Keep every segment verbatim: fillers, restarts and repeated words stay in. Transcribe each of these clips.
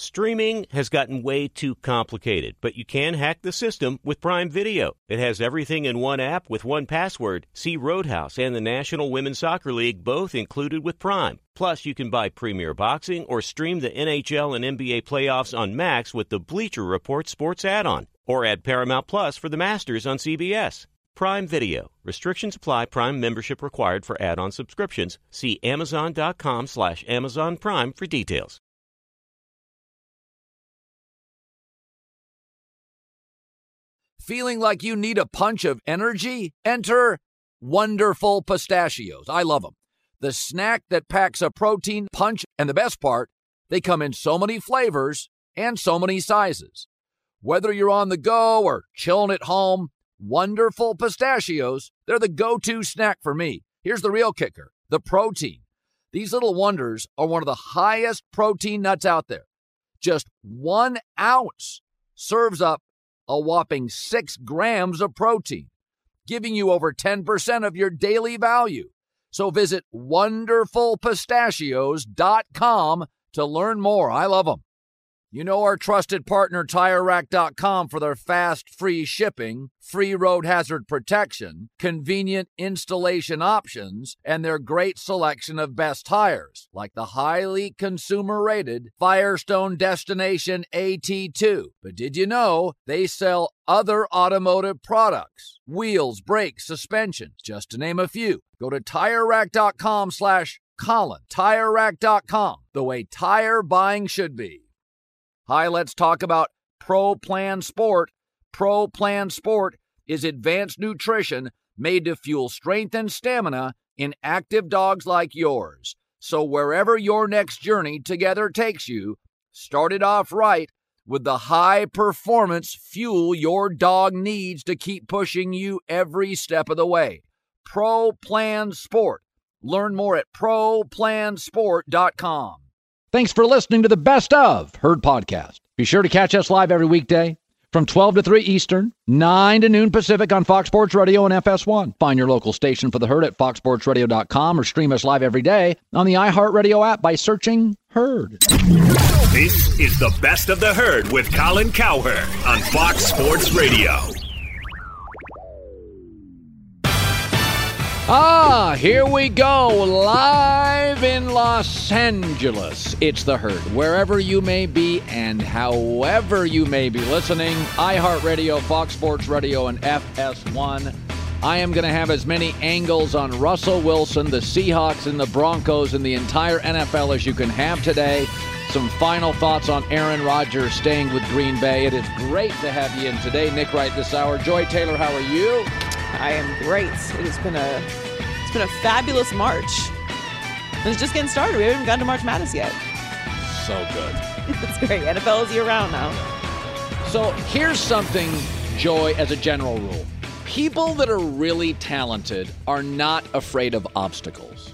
Streaming has gotten way too complicated, but you can hack the system with Prime Video. It has everything in one app with one password. See Roadhouse and the National Women's Soccer League both included with Prime. Plus, you can buy Premier Boxing or stream the N H L and N B A playoffs on Max with the Bleacher Report Sports add-on. Or add Paramount Plus for the Masters on C B S. Prime Video. Restrictions apply. Prime membership required for add-on subscriptions. See Amazon.com slash Amazon Prime for details. Feeling like you need a punch of energy? Enter Wonderful Pistachios. I love them. The snack that packs a protein punch, and the best part, they come in so many flavors and so many sizes. Whether you're on the go or chilling at home, Wonderful Pistachios, they're the go-to snack for me. Here's the real kicker, the protein. These little wonders are one of the highest protein nuts out there. Just one ounce serves up a whopping six grams of protein, giving you over ten percent of your daily value. So visit wonderful pistachios dot com to learn more. I love them. You know our trusted partner, Tire Rack dot com, for their fast, free shipping, free road hazard protection, convenient installation options, and their great selection of best tires, like the highly consumer-rated Firestone Destination A T two. But did you know they sell other automotive products? Wheels, brakes, suspensions, just to name a few. Go to Tire Rack dot com slash Colin. Tire Rack dot com, the way tire buying should be. Hi, let's talk about Pro Plan Sport. Pro Plan Sport is advanced nutrition made to fuel strength and stamina in active dogs like yours. So wherever your next journey together takes you, start it off right with the high-performance fuel your dog needs to keep pushing you every step of the way. Pro Plan Sport. Learn more at pro plan sport dot com. Thanks for listening to the Best of Herd Podcast. Be sure to catch us live every weekday from twelve to three Eastern, nine to noon Pacific on Fox Sports Radio and F S one. Find your local station for the Herd at fox sports radio dot com or stream us live every day on the iHeartRadio app by searching Herd. This is the Best of the Herd with Colin Cowherd on Fox Sports Radio. Ah, here we go, live in Los Angeles. It's the Herd. Wherever you may be and however you may be listening, iHeartRadio, Fox Sports Radio, and F S one. I am going to have as many angles on Russell Wilson, the Seahawks, and the Broncos, and the entire N F L as you can have today. Some final thoughts on Aaron Rodgers staying with Green Bay. It is great to have you in today. Nick Wright this hour. Joy Taylor, how are you? I am great. It has been a it's been a fabulous March. And it's just getting started. We haven't even gotten to March Madness yet. So good. It's great. N F L is year round now. So here's something, Joy, as a general rule. People that are really talented are not afraid of obstacles.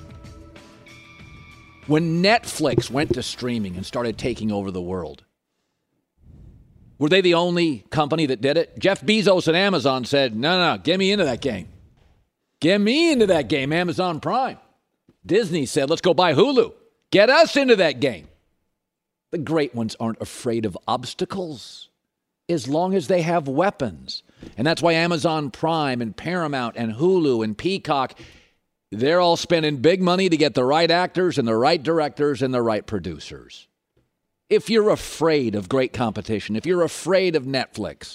When Netflix went to streaming and started taking over the world, were they the only company that did it? Jeff Bezos and Amazon said, no, no, no, get me into that game. Get me into that game, Amazon Prime. Disney said, let's go buy Hulu. Get us into that game. The great ones aren't afraid of obstacles as long as they have weapons. And that's why Amazon Prime and Paramount and Hulu and Peacock, they're all spending big money to get the right actors and the right directors and the right producers. If you're afraid of great competition, if you're afraid of Netflix,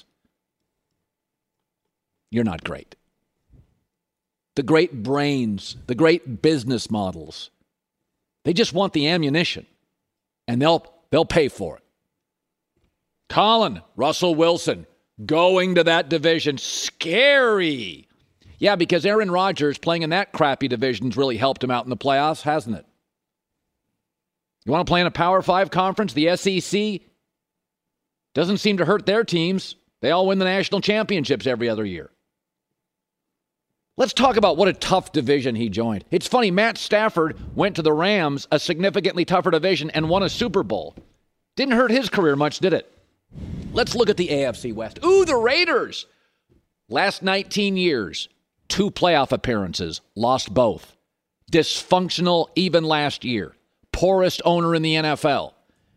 you're not great. The great brains, the great business models, they just want the ammunition, and they'll they'll pay for it. Colin, Russell Wilson, going to that division, scary. Yeah, because Aaron Rodgers playing in that crappy division's really helped him out in the playoffs, hasn't it? You want to play in a Power Five conference? The S E C doesn't seem to hurt their teams. They all win the national championships every other year. Let's talk about what a tough division he joined. It's funny, Matt Stafford went to the Rams, a significantly tougher division, and won a Super Bowl. Didn't hurt his career much, did it? Let's look at the A F C West. Ooh, the Raiders. Last nineteen years, two playoff appearances, lost both. Dysfunctional even last year. Poorest owner in the N F L.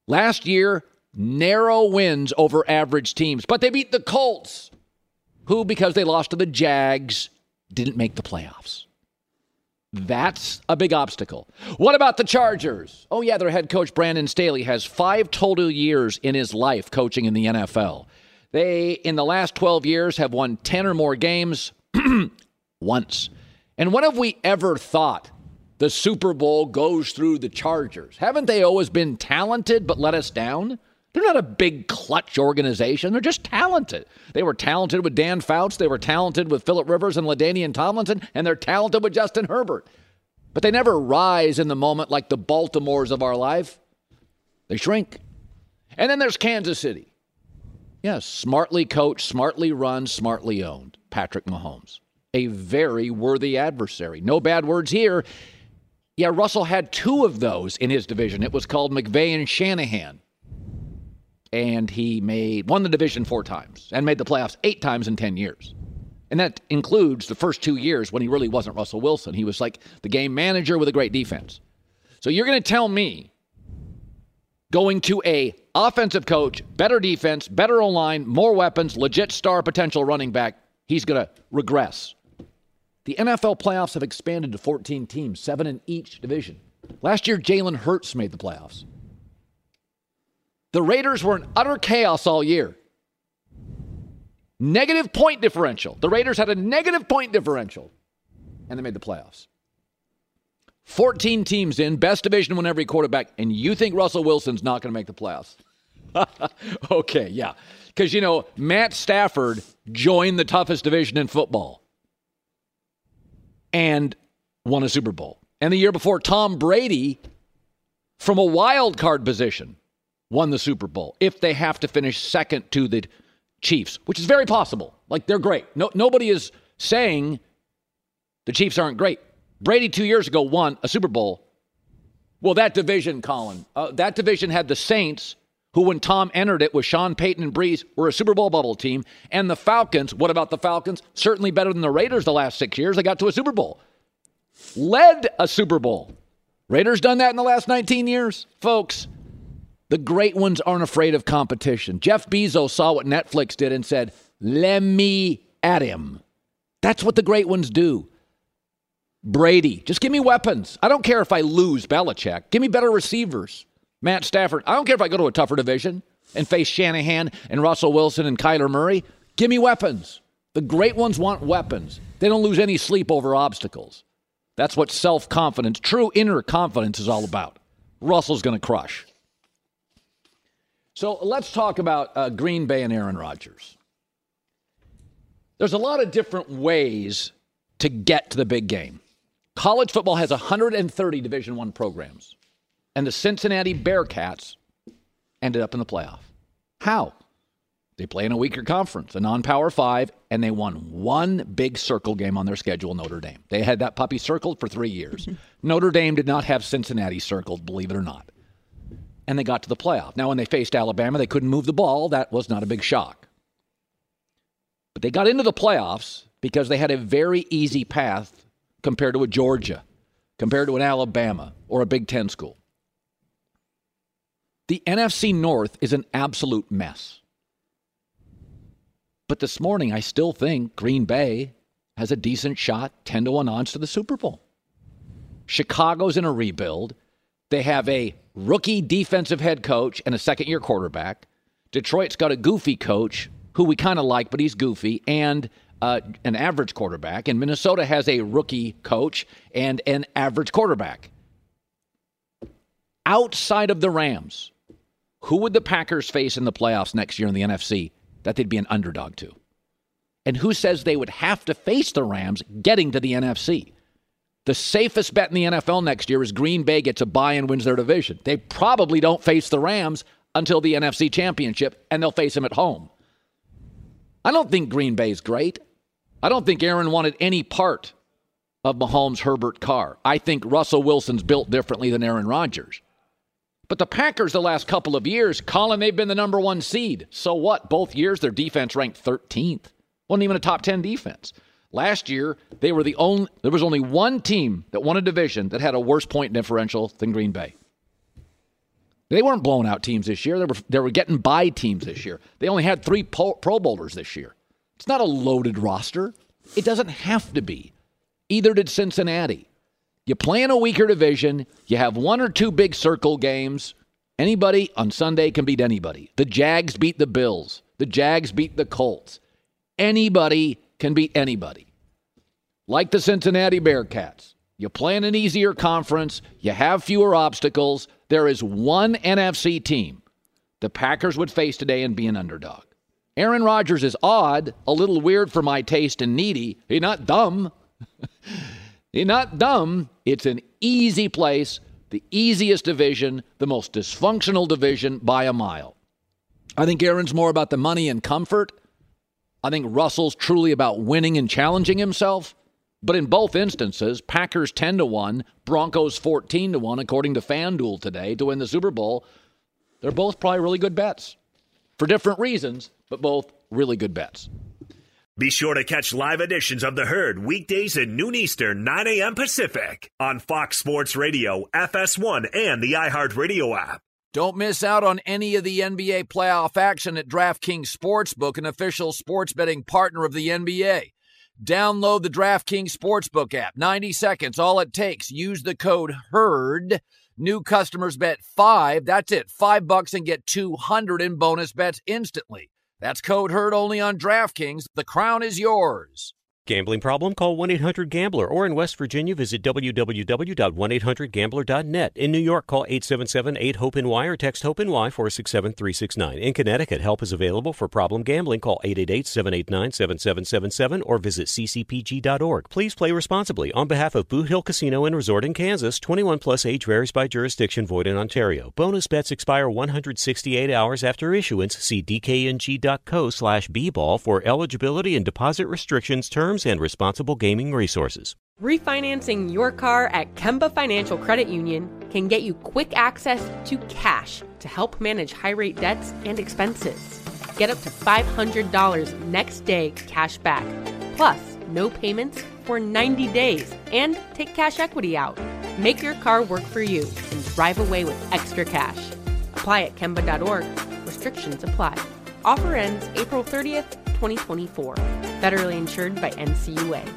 Last year, narrow wins over average teams, but they beat the Colts, who, because they lost to the Jags, didn't make the playoffs. That's a big obstacle. What about the Chargers? Oh, yeah, their head coach, Brandon Staley, has five total years in his life coaching in the N F L. They, in the last twelve years, have won ten or more games once. And when have we ever thought the Super Bowl goes through the Chargers? Haven't they always been talented but let us down? They're not a big clutch organization. They're just talented. They were talented with Dan Fouts. They were talented with Phillip Rivers and LaDainian Tomlinson. And they're talented with Justin Herbert. But they never rise in the moment like the Baltimores of our life. They shrink. And then there's Kansas City. Yes, smartly coached, smartly run, smartly owned. Patrick Mahomes. A very worthy adversary. No bad words here. Yeah, Russell had two of those in his division. It was called McVay and Shanahan. And he made won the division four times and made the playoffs eight times in ten years. And that includes the first two years when he really wasn't Russell Wilson. He was like the game manager with a great defense. So you're going to tell me going to a offensive coach, better defense, better O-line, more weapons, legit star potential running back, he's going to regress. The N F L playoffs have expanded to fourteen teams, seven in each division. Last year, Jalen Hurts made the playoffs. The Raiders were in utter chaos all year. Negative point differential. The Raiders had a negative point differential, and they made the playoffs. fourteen teams in, best division win every quarterback, and you think Russell Wilson's not going to make the playoffs? Okay, yeah. Because, you know, Matt Stafford joined the toughest division in football and won a Super Bowl. And the year before, Tom Brady, from a wild card position, won the Super Bowl if they have to finish second to the Chiefs, which is very possible. Like, they're great. No, nobody is saying the Chiefs aren't great. Brady two years ago won a Super Bowl. Well, that division, Colin, uh, that division had the Saints, who when Tom entered it with Sean Payton and Breeze, were a Super Bowl bubble team. And the Falcons, what about the Falcons? Certainly better than the Raiders the last six years. They got to a Super Bowl. Led a Super Bowl. Raiders done that in the last nineteen years? Folks, the great ones aren't afraid of competition. Jeff Bezos saw what Netflix did and said, let me at him. That's what the great ones do. Brady, just give me weapons. I don't care if I lose Belichick. Give me better receivers. Matt Stafford, I don't care if I go to a tougher division and face Shanahan and Russell Wilson and Kyler Murray. Give me weapons. The great ones want weapons. They don't lose any sleep over obstacles. That's what self-confidence, true inner confidence is all about. Russell's going to crush. So let's talk about uh, Green Bay and Aaron Rodgers. There's a lot of different ways to get to the big game. College football has one hundred thirty Division I programs, and the Cincinnati Bearcats ended up in the playoff. How? They play in a weaker conference, a non-power five, and they won one big circle game on their schedule, Notre Dame. They had that puppy circled for three years. Notre Dame did not have Cincinnati circled, believe it or not. And they got to the playoff. Now, when they faced Alabama, they couldn't move the ball. That was not a big shock. But they got into the playoffs because they had a very easy path compared to a Georgia, compared to an Alabama or a Big Ten school. The N F C North is an absolute mess. But this morning, I still think Green Bay has a decent shot, ten to one odds to the Super Bowl. Chicago's in a rebuild. They have a rookie defensive head coach and a second-year quarterback. Detroit's got a goofy coach who we kind of like, but he's goofy, and uh, an average quarterback. And Minnesota has a rookie coach and an average quarterback. Outside of the Rams, who would the Packers face in the playoffs next year in the N F C that they'd be an underdog to? And who says they would have to face the Rams getting to the N F C? The safest bet in the N F L next year is Green Bay gets a bye and wins their division. They probably don't face the Rams until the N F C Championship, and they'll face them at home. I don't think Green Bay's great. I don't think Aaron wanted any part of Mahomes, Herbert, Carr. I think Russell Wilson's built differently than Aaron Rodgers. But the Packers the last couple of years, Colin, they've been the number one seed. So what? Both years, their defense ranked thirteenth. Wasn't even a top ten defense. Last year, they were the only, there was only one team that won a division that had a worse point differential than Green Bay. They weren't blowing out teams this year. They were, they were getting by teams this year. They only had three Pro, Pro Bowlers this year. It's not a loaded roster. It doesn't have to be. Either did Cincinnati. You play in a weaker division. You have one or two big circle games. Anybody on Sunday can beat anybody. The Jags beat the Bills. The Jags beat the Colts. Anybody can beat anybody. Like the Cincinnati Bearcats. You play in an easier conference. You have fewer obstacles. There is one N F C team the Packers would face today and be an underdog. Aaron Rodgers is odd, a little weird for my taste and needy. He's not dumb. He's not dumb. It's an easy place, the easiest division, the most dysfunctional division by a mile. I think Aaron's more about the money and comfort. I think Russell's truly about winning and challenging himself. But in both instances, Packers ten to one, Broncos fourteen to one, according to FanDuel today, to win the Super Bowl. They're both probably really good bets. For different reasons, but both really good bets. Be sure to catch live editions of The Herd weekdays at noon Eastern, nine a.m. Pacific on Fox Sports Radio, F S one, and the iHeartRadio app. Don't miss out on any of the N B A playoff action at DraftKings Sportsbook, an official sports betting partner of the N B A. Download the DraftKings Sportsbook app. ninety seconds, all it takes. Use the code HERD. New customers bet five. That's it. Five bucks and get two hundred in bonus bets instantly. That's code HERD only on DraftKings. The crown is yours. Gambling problem? Call one eight hundred gambler, or in West Virginia, visit w w w dot one eight hundred gambler dot net. In New York, call eight seven seven eight hope N Y or text HOPE-NY four six seven three six nine. In Connecticut, help is available for problem gambling. Call eight eight eight seven eight nine seven seven seven seven or visit c c p g dot org. Please play responsibly. On behalf of Boot Hill Casino and Resort in Kansas, twenty-one plus age varies by jurisdiction, void in Ontario. Bonus bets expire one hundred sixty-eight hours after issuance. See d k n g dot co slash b ball for eligibility and deposit restrictions, terms, and responsible gaming resources. Refinancing your car at Kemba Financial Credit Union can get you quick access to cash to help manage high-rate debts and expenses. Get up to five hundred dollars next day cash back, plus no payments for ninety days, and take cash equity out. Make your car work for you and drive away with extra cash. Apply at kemba dot org. Restrictions apply. Offer ends April thirtieth, twenty twenty-four. Federally insured by N C U A.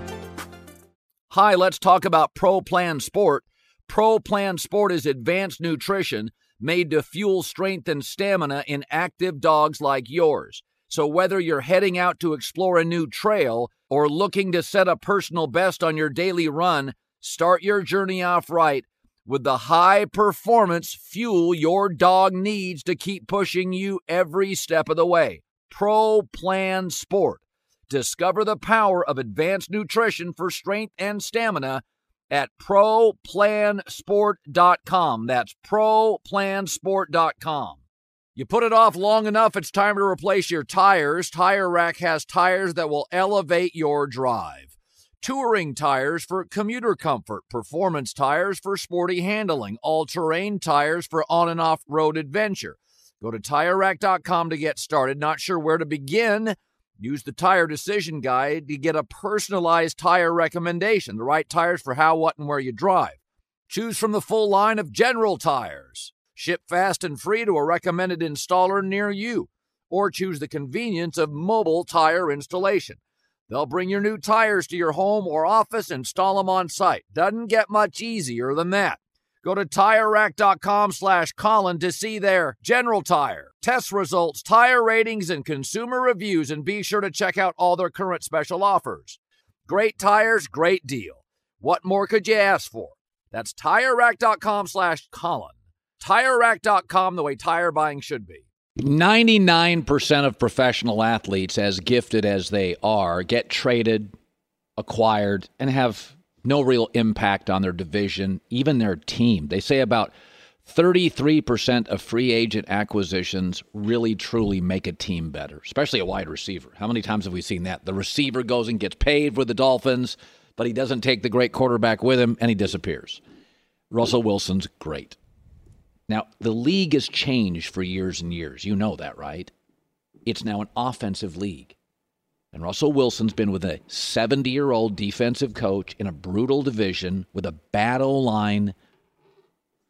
Hi, let's talk about Pro Plan Sport. Pro Plan Sport is advanced nutrition made to fuel strength and stamina in active dogs like yours. So whether you're heading out to explore a new trail or looking to set a personal best on your daily run, start your journey off right with the high-performance fuel your dog needs to keep pushing you every step of the way. Pro Plan Sport. Discover the power of advanced nutrition for strength and stamina at pro plan sport dot com. That's pro plan sport dot com. You put it off long enough, it's time to replace your tires. Tire Rack has tires that will elevate your drive. Touring tires for commuter comfort, performance tires for sporty handling, all-terrain tires for on and off-road adventure. Go to tire rack dot com to get started. Not sure where to begin? Use the Tire Decision Guide to get a personalized tire recommendation, the right tires for how, what, and where you drive. Choose from the full line of General Tires. Ship fast and free to a recommended installer near you. Or choose the convenience of mobile tire installation. They'll bring your new tires to your home or office and install them on site. Doesn't get much easier than that. Go to tire rack dot com slash Colin to see their General Tire, test results, tire ratings, and consumer reviews, and be sure to check out all their current special offers. Great tires, great deal. What more could you ask for? That's tire rack dot com slash Colin. tire rack dot com, the way tire buying should be. ninety-nine percent of professional athletes, as gifted as they are, get traded, acquired, and have no real impact on their division, even their team. They say about thirty-three percent of free agent acquisitions really, truly make a team better, especially a wide receiver. How many times have we seen that? The receiver goes and gets paid with the Dolphins, but he doesn't take the great quarterback with him, and he disappears. Russell Wilson's great. Now, the league has changed for years and years. You know that, right? It's now an offensive league. And Russell Wilson's been with a seventy-year-old defensive coach in a brutal division with a bad O-line,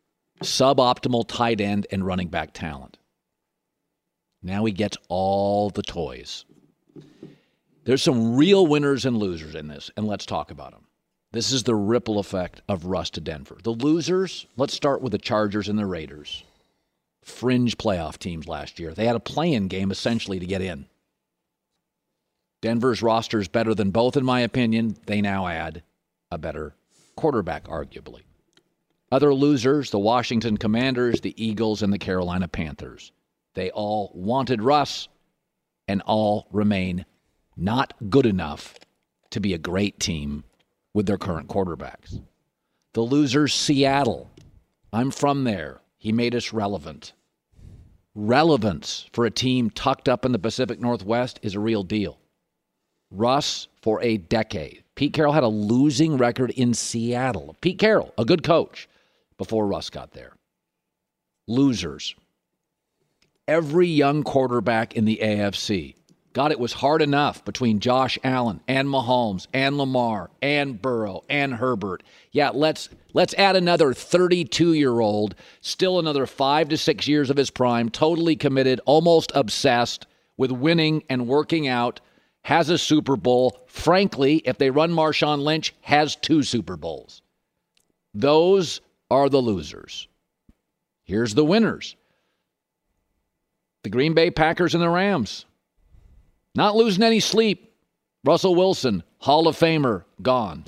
suboptimal tight end and running back talent. Now he gets all the toys. There's some real winners and losers in this, and let's talk about them. This is the ripple effect of Russ to Denver. The losers, let's start with the Chargers and the Raiders. Fringe playoff teams last year. They had a play-in game essentially to get in. Denver's roster is better than both, in my opinion. They now add a better quarterback, arguably. Other losers, the Washington Commanders, the Eagles, and the Carolina Panthers. They all wanted Russ and all remain not good enough to be a great team with their current quarterbacks. The losers, Seattle. I'm from there. He made us relevant. Relevance for a team tucked up in the Pacific Northwest is a real deal. Russ for a decade. Pete Carroll had a losing record in Seattle. Pete Carroll, a good coach, before Russ got there. Losers. Every young quarterback in the A F C. God, it was hard enough between Josh Allen and Mahomes and Lamar and Burrow and Herbert. Yeah, let's let's add another thirty-two-year-old, still another five to six years of his prime, totally committed, almost obsessed with winning and working out, has a Super Bowl. Frankly, if they run Marshawn Lynch, has two Super Bowls. Those are the losers. Here's the winners. The Green Bay Packers and the Rams. Not losing any sleep. Russell Wilson, Hall of Famer, gone.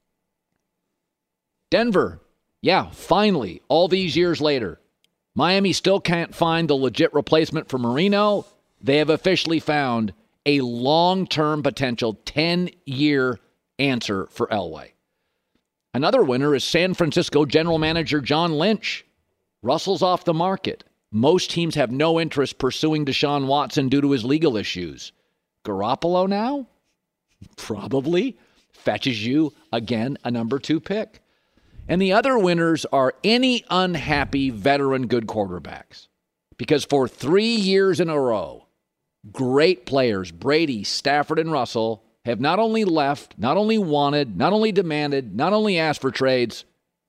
Denver, yeah, finally, all these years later. Miami still can't find the legit replacement for Marino. They have officially found a long-term potential ten-year answer for Elway. Another winner is San Francisco general manager John Lynch. Russell's off the market. Most teams have no interest pursuing Deshaun Watson due to his legal issues. Garoppolo now? Probably. Fetches you, again, a number two pick. And the other winners are any unhappy veteran good quarterbacks. Because for three years in a row, great players, Brady, Stafford, and Russell, have not only left, not only wanted, not only demanded, not only asked for trades,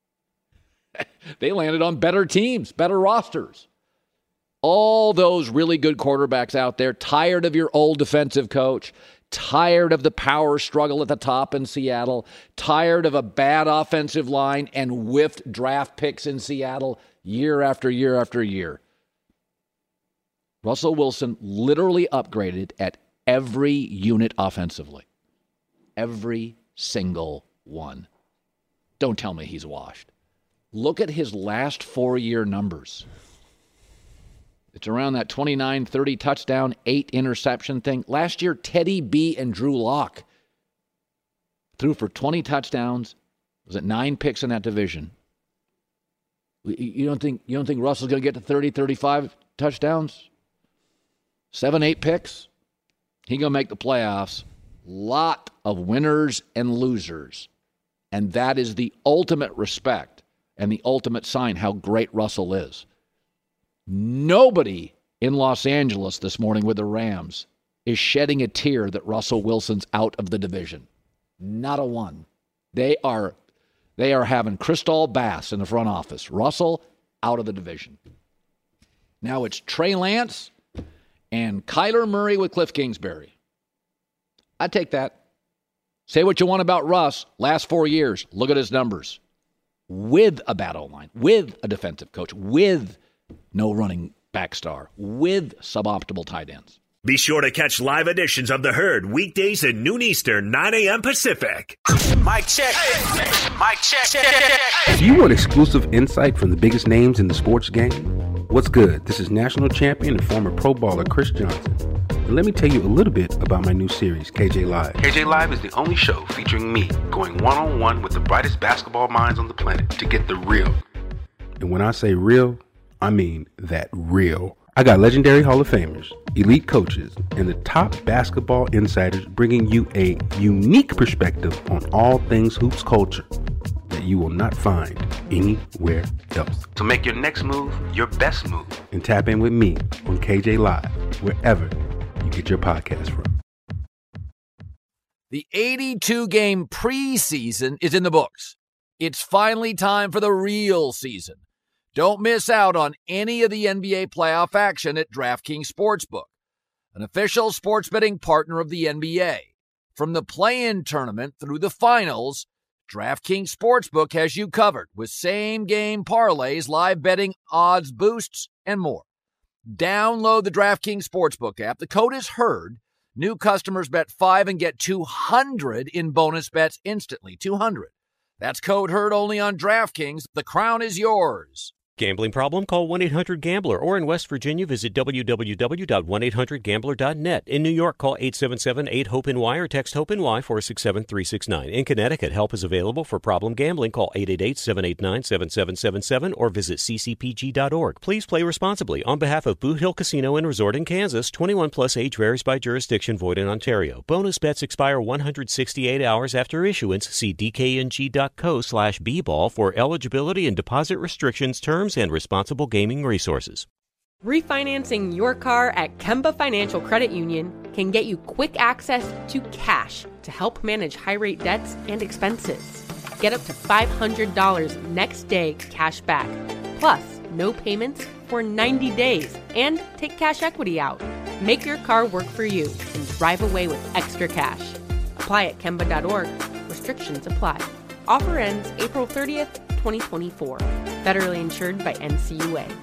they landed on better teams, better rosters. All those really good quarterbacks out there, tired of your old defensive coach, tired of the power struggle at the top in Seattle, tired of a bad offensive line and whiffed draft picks in Seattle year after year after year. Russell Wilson literally upgraded at every unit offensively. Every single one. Don't tell me he's washed. Look at his last four-year numbers. It's around that twenty-nine, thirty touchdown, eight interception thing. Last year, Teddy B and Drew Lock threw for twenty touchdowns. Was it nine picks in that division? You don't think you don't think Russell's going to get to thirty, thirty-five touchdowns? Seven, eight picks? He going to make the playoffs. Lot of winners and losers. And that is the ultimate respect and the ultimate sign how great Russell is. Nobody in Los Angeles this morning with the Rams is shedding a tear that Russell Wilson's out of the division. Not a one. They are they are having crystal baths in the front office. Russell out of the division. Now it's Trey Lance and Kyler Murray with Cliff Kingsbury. I'd take that. Say what you want about Russ. Last four years, look at his numbers. With a bad O-line, with a defensive coach, with no running back star, with suboptimal tight ends. Be sure to catch live editions of The Herd weekdays at noon Eastern, nine a.m. Pacific. Mic check. Mic check. Do you want exclusive insight from the biggest names in the sports game? What's good? This is national champion and former pro baller Chris Johnson. And let me tell you a little bit about my new series, K J Live. K J Live is the only show featuring me going one-on-one with the brightest basketball minds on the planet to get the real. And when I say real, I mean that real. I got legendary Hall of Famers, elite coaches, and the top basketball insiders bringing you a unique perspective on all things hoops culture that you will not find anywhere else. So make your next move your best move and tap in with me on K J Live, wherever you get your podcast from. The eighty-two game preseason is in the books. It's finally time for the real season. Don't miss out on any of the N B A playoff action at DraftKings Sportsbook, an official sports betting partner of the N B A. From the play-in tournament through the finals, DraftKings Sportsbook has you covered with same-game parlays, live betting, odds boosts, and more. Download the DraftKings Sportsbook app. The code is HERD. New customers bet five and get two hundred in bonus bets instantly. two hundred. That's code HERD only on DraftKings. The crown is yours. Gambling problem? Call one eight hundred gambler, or in West Virginia, visit w w w dot one eight hundred gambler dot net. In New York, call eight seven seven eight hope N Y or text HOPE-NY four six seven three six nine. In Connecticut, help is available for problem gambling. Call eight eight eight seven eight nine seven seven seven seven or visit c c p g dot org. Please play responsibly. On behalf of Boot Hill Casino and Resort in Kansas, twenty-one plus age varies by jurisdiction, void in Ontario. Bonus bets expire one hundred sixty-eight hours after issuance. See d k n g dot co slash b ball for eligibility and deposit restrictions, terms, and responsible gaming resources. Refinancing your car at Kemba Financial Credit Union can get you quick access to cash to help manage high-rate debts and expenses. Get up to five hundred dollars next day cash back, plus no payments for ninety days, and take cash equity out. Make your car work for you and drive away with extra cash. Apply at kemba dot org. Restrictions apply. Offer ends April thirtieth, twenty twenty-four. Federally insured by N C U A.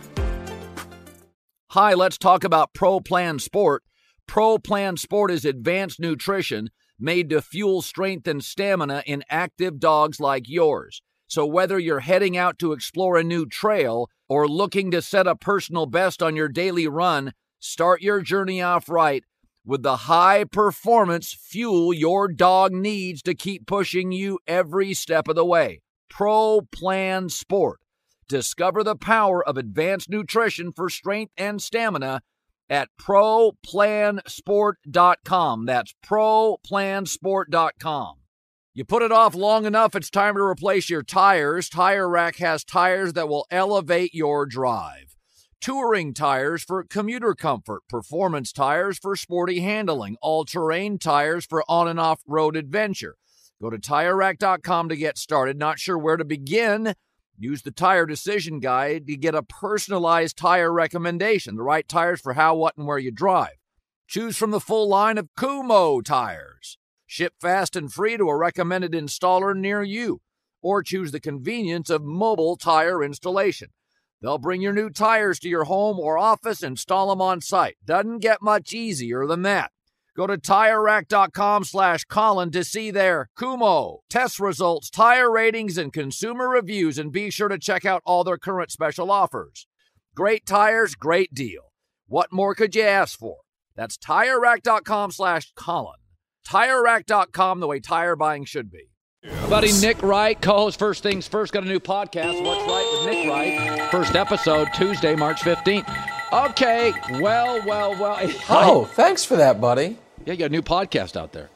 Hi, let's talk about Pro Plan Sport. Pro Plan Sport is advanced nutrition made to fuel strength and stamina in active dogs like yours. So whether you're heading out to explore a new trail or looking to set a personal best on your daily run, start your journey off right with the high-performance fuel your dog needs to keep pushing you every step of the way. Pro Plan Sport. Discover the power of advanced nutrition for strength and stamina at pro plan sport dot com. That's pro plan sport dot com. You put it off long enough, it's time to replace your tires. Tire Rack has tires that will elevate your drive. Touring tires for commuter comfort, performance tires for sporty handling, all-terrain tires for on and off-road adventure. Go to tire rack dot com to get started. Not sure where to begin? Use the Tire Decision Guide to get a personalized tire recommendation, the right tires for how, what, and where you drive. Choose from the full line of Kumho tires. Ship fast and free to a recommended installer near you. Or choose the convenience of mobile tire installation. They'll bring your new tires to your home or office and install them on site. Doesn't get much easier than that. Go to tire rack dot com slash Colin to see their Kumho test results, tire ratings, and consumer reviews, and be sure to check out all their current special offers. Great tires, great deal. What more could you ask for? That's tire rack dot com slash Colin. tire rack dot com, the way tire buying should be. Buddy Nick Wright, co-host First Things First, got a new podcast, What's Right with Nick Wright. First episode, Tuesday, March fifteenth. Okay, well, well, well. Oh, thanks for that, buddy. Yeah, you got a new podcast out there.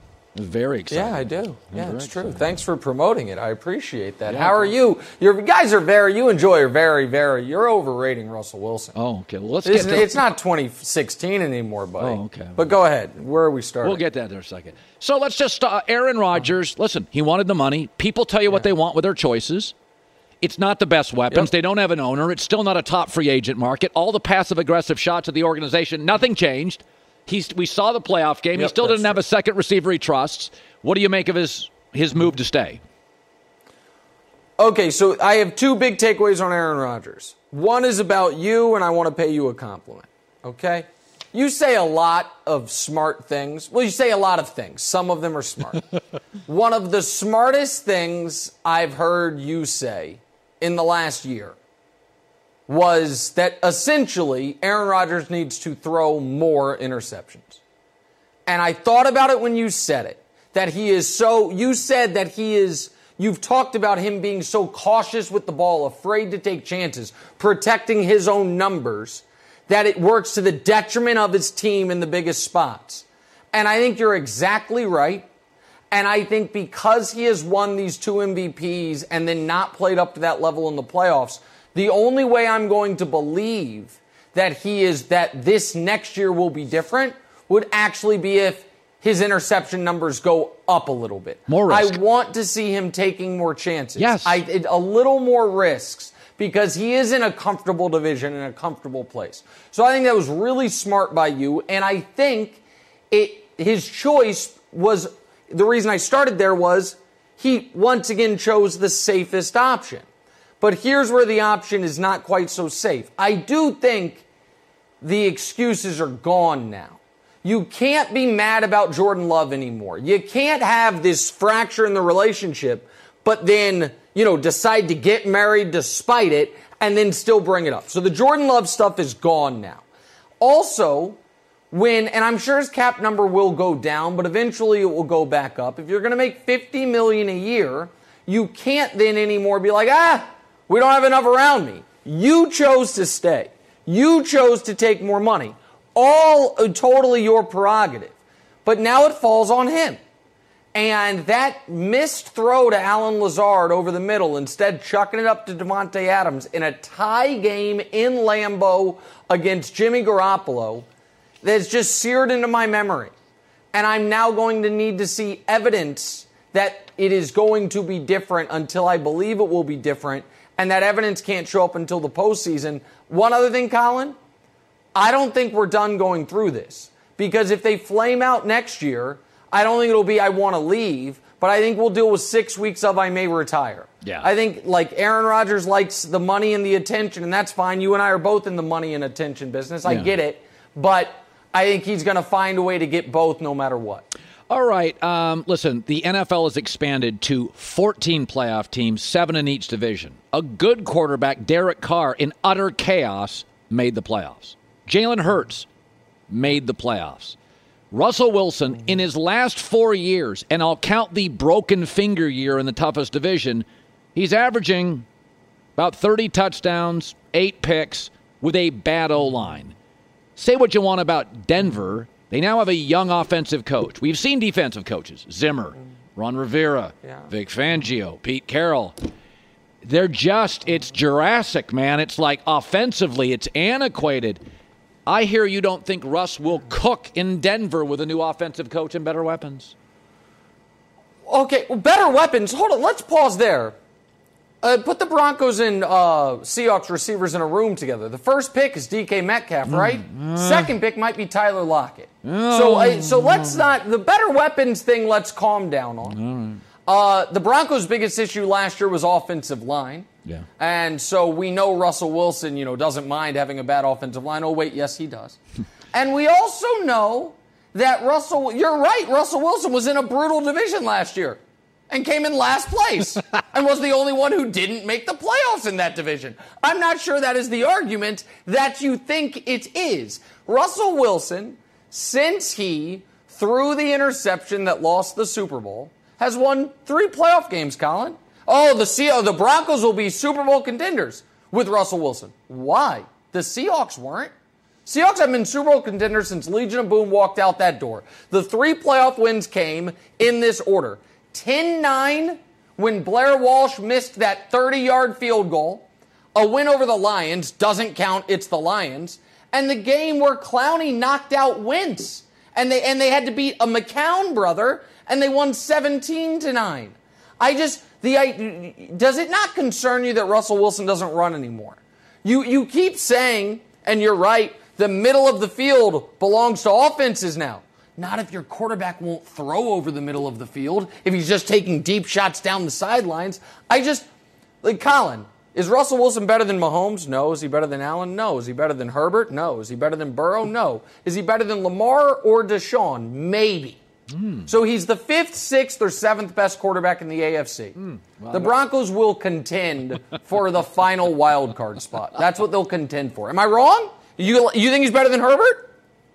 Very exciting. Yeah, I do. Yeah, Very it's true. exciting. Thanks for promoting it. I appreciate that. Yeah, How are you? You guys are very, you enjoy are very, very, you're overrating Russell Wilson. Oh, okay. Well, let's it's, get to It's not twenty sixteen anymore, buddy. Oh, okay. But go ahead. Where are we starting? We'll get that in a second. So let's just, uh, Aaron Rodgers, listen, he wanted the money. People tell you what they want with their choices. It's not the best weapons. Yep. They don't have an owner. It's still not a top free agent market. All the passive-aggressive shots at the organization, nothing changed. He's, we saw the playoff game. Yep, he still didn't true. have a second receiver he trusts. What do you make of his his move to stay? Okay, so I have two big takeaways on Aaron Rodgers. One is about you, and I want to pay you a compliment, okay? You say a lot of smart things. Well, you say a lot of things. Some of them are smart. One of the smartest things I've heard you say in the last year was that essentially Aaron Rodgers needs to throw more interceptions. And I thought about it when you said it, that he is so, you said that he is, you've talked about him being so cautious with the ball, afraid to take chances, protecting his own numbers, that it works to the detriment of his team in the biggest spots. And I think you're exactly right. And I think because he has won these two M V Ps and then not played up to that level in the playoffs, the only way I'm going to believe that he is, that this next year will be different would actually be if his interception numbers go up a little bit. More risk. I want to see him taking more chances. Yes. I, it, a little more risks. because he is in a comfortable division, in a comfortable place. So I think that was really smart by you, and I think it his choice was, the reason I started there was he once again chose the safest option. But here's where the option is not quite so safe. I do think the excuses are gone now. You can't be mad about Jordan Love anymore. You can't have this fracture in the relationship, but then, you know, decide to get married despite it and then still bring it up. So the Jordan Love stuff is gone now. Also, when, and I'm sure his cap number will go down, but eventually it will go back up. If you're going to make fifty million dollars a year, you can't then anymore be like, ah, we don't have enough around me. You chose to stay. You chose to take more money. All uh, totally your prerogative. But now it falls on him. And that missed throw to Allen Lazard over the middle, instead chucking it up to Davante Adams in a tie game in Lambeau against Jimmy Garoppolo, that's just seared into my memory. And I'm now going to need to see evidence that it is going to be different until I believe it will be different. And that evidence can't show up until the postseason. One other thing, Colin, I don't think we're done going through this. Because if they flame out next year, I don't think it'll be I want to leave, but I think we'll deal with six weeks of I may retire. Yeah. I think, like, Aaron Rodgers likes the money and the attention, and that's fine. You and I are both in the money and attention business. I yeah. get it. But I think he's going to find a way to get both no matter what. All right. Um, listen, the N F L has expanded to fourteen playoff teams, seven in each division. A good quarterback, Derek Carr, in utter chaos, made the playoffs. Jalen Hurts made the playoffs. Russell Wilson, in his last four years, and I'll count the broken finger year in the toughest division, he's averaging about thirty touchdowns, eight picks, with a bad O-line. Say what you want about Denver. They now have a young offensive coach. We've seen defensive coaches. Zimmer, Ron Rivera, yeah. Vic Fangio, Pete Carroll. They're just, it's Jurassic, man. It's like offensively, it's antiquated. I hear you don't think Russ will cook in Denver with a new offensive coach and better weapons. Okay, well, better weapons. Hold on, let's pause there. Uh, put the Broncos and uh, Seahawks receivers in a room together. The first pick is D K Metcalf, right? Mm. Second pick might be Tyler Lockett. Mm. So, uh, so let's not, the better weapons thing, let's calm down on. Mm. Uh, the Broncos' biggest issue last year was offensive line. Yeah. And so we know Russell Wilson, you know, doesn't mind having a bad offensive line. Oh, wait, yes, he does. And we also know that Russell, you're right, Russell Wilson was in a brutal division last year and came in last place and was the only one who didn't make the playoffs in that division. I'm not sure that is the argument that you think it is. Russell Wilson, since he threw the interception that lost the Super Bowl, has won three playoff games, Colin. Oh, the Seahawks, the Broncos will be Super Bowl contenders with Russell Wilson. Why? The Seahawks weren't. Seahawks have been Super Bowl contenders since Legion of Boom walked out that door. The three playoff wins came in this order. ten nine when Blair Walsh missed that thirty-yard field goal. A win over the Lions doesn't count. It's the Lions. And the game where Clowney knocked out Wentz. And they, and they had to beat a McCown brother, and they won seventeen to nine. I just... The, I, does it not concern you that Russell Wilson doesn't run anymore? You you keep saying, and you're right, the middle of the field belongs to offenses now. Not if your quarterback won't throw over the middle of the field, if he's just taking deep shots down the sidelines. I just, like, Colin, is Russell Wilson better than Mahomes? No. Is he better than Allen? No. Is he better than Herbert? No. Is he better than Burrow? No. Is he better than Lamar or Deshaun? Maybe. Mm. So he's the fifth, sixth, or seventh best quarterback in the A F C. Mm. Well, the Broncos will contend for the final wild card spot. That's what they'll contend for. Am I wrong? You you think he's better than Herbert?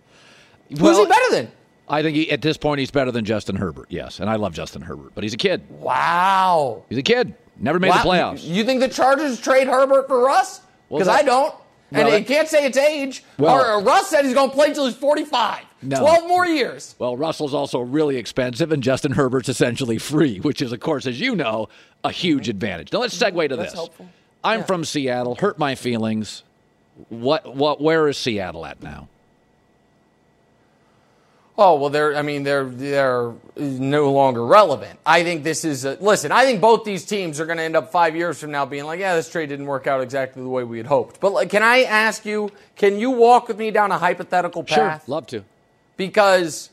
Well, who's he better than? I think he, at this point he's better than Justin Herbert, yes. And I love Justin Herbert, but he's a kid. Wow. He's a kid. Never made wow. the playoffs. You think the Chargers trade Herbert for Russ? Because well, I don't. And well, you can't say it's age. Well, or, Russ said he's going to play until he's forty-five. No. twelve more years. Well, Russell's also really expensive, and Justin Herbert's essentially free, which is, of course, as you know, a huge advantage. Now, let's segue to That's this. Helpful. I'm yeah. from Seattle. Hurt my feelings. What? What? Where is Seattle at now? Oh, well, they're, I mean, they're, they're no longer relevant. I think this is, a, listen, I think both these teams are going to end up five years from now being like, yeah, this trade didn't work out exactly the way we had hoped. But like, can I ask you, can you walk with me down a hypothetical path? Sure, love to. Because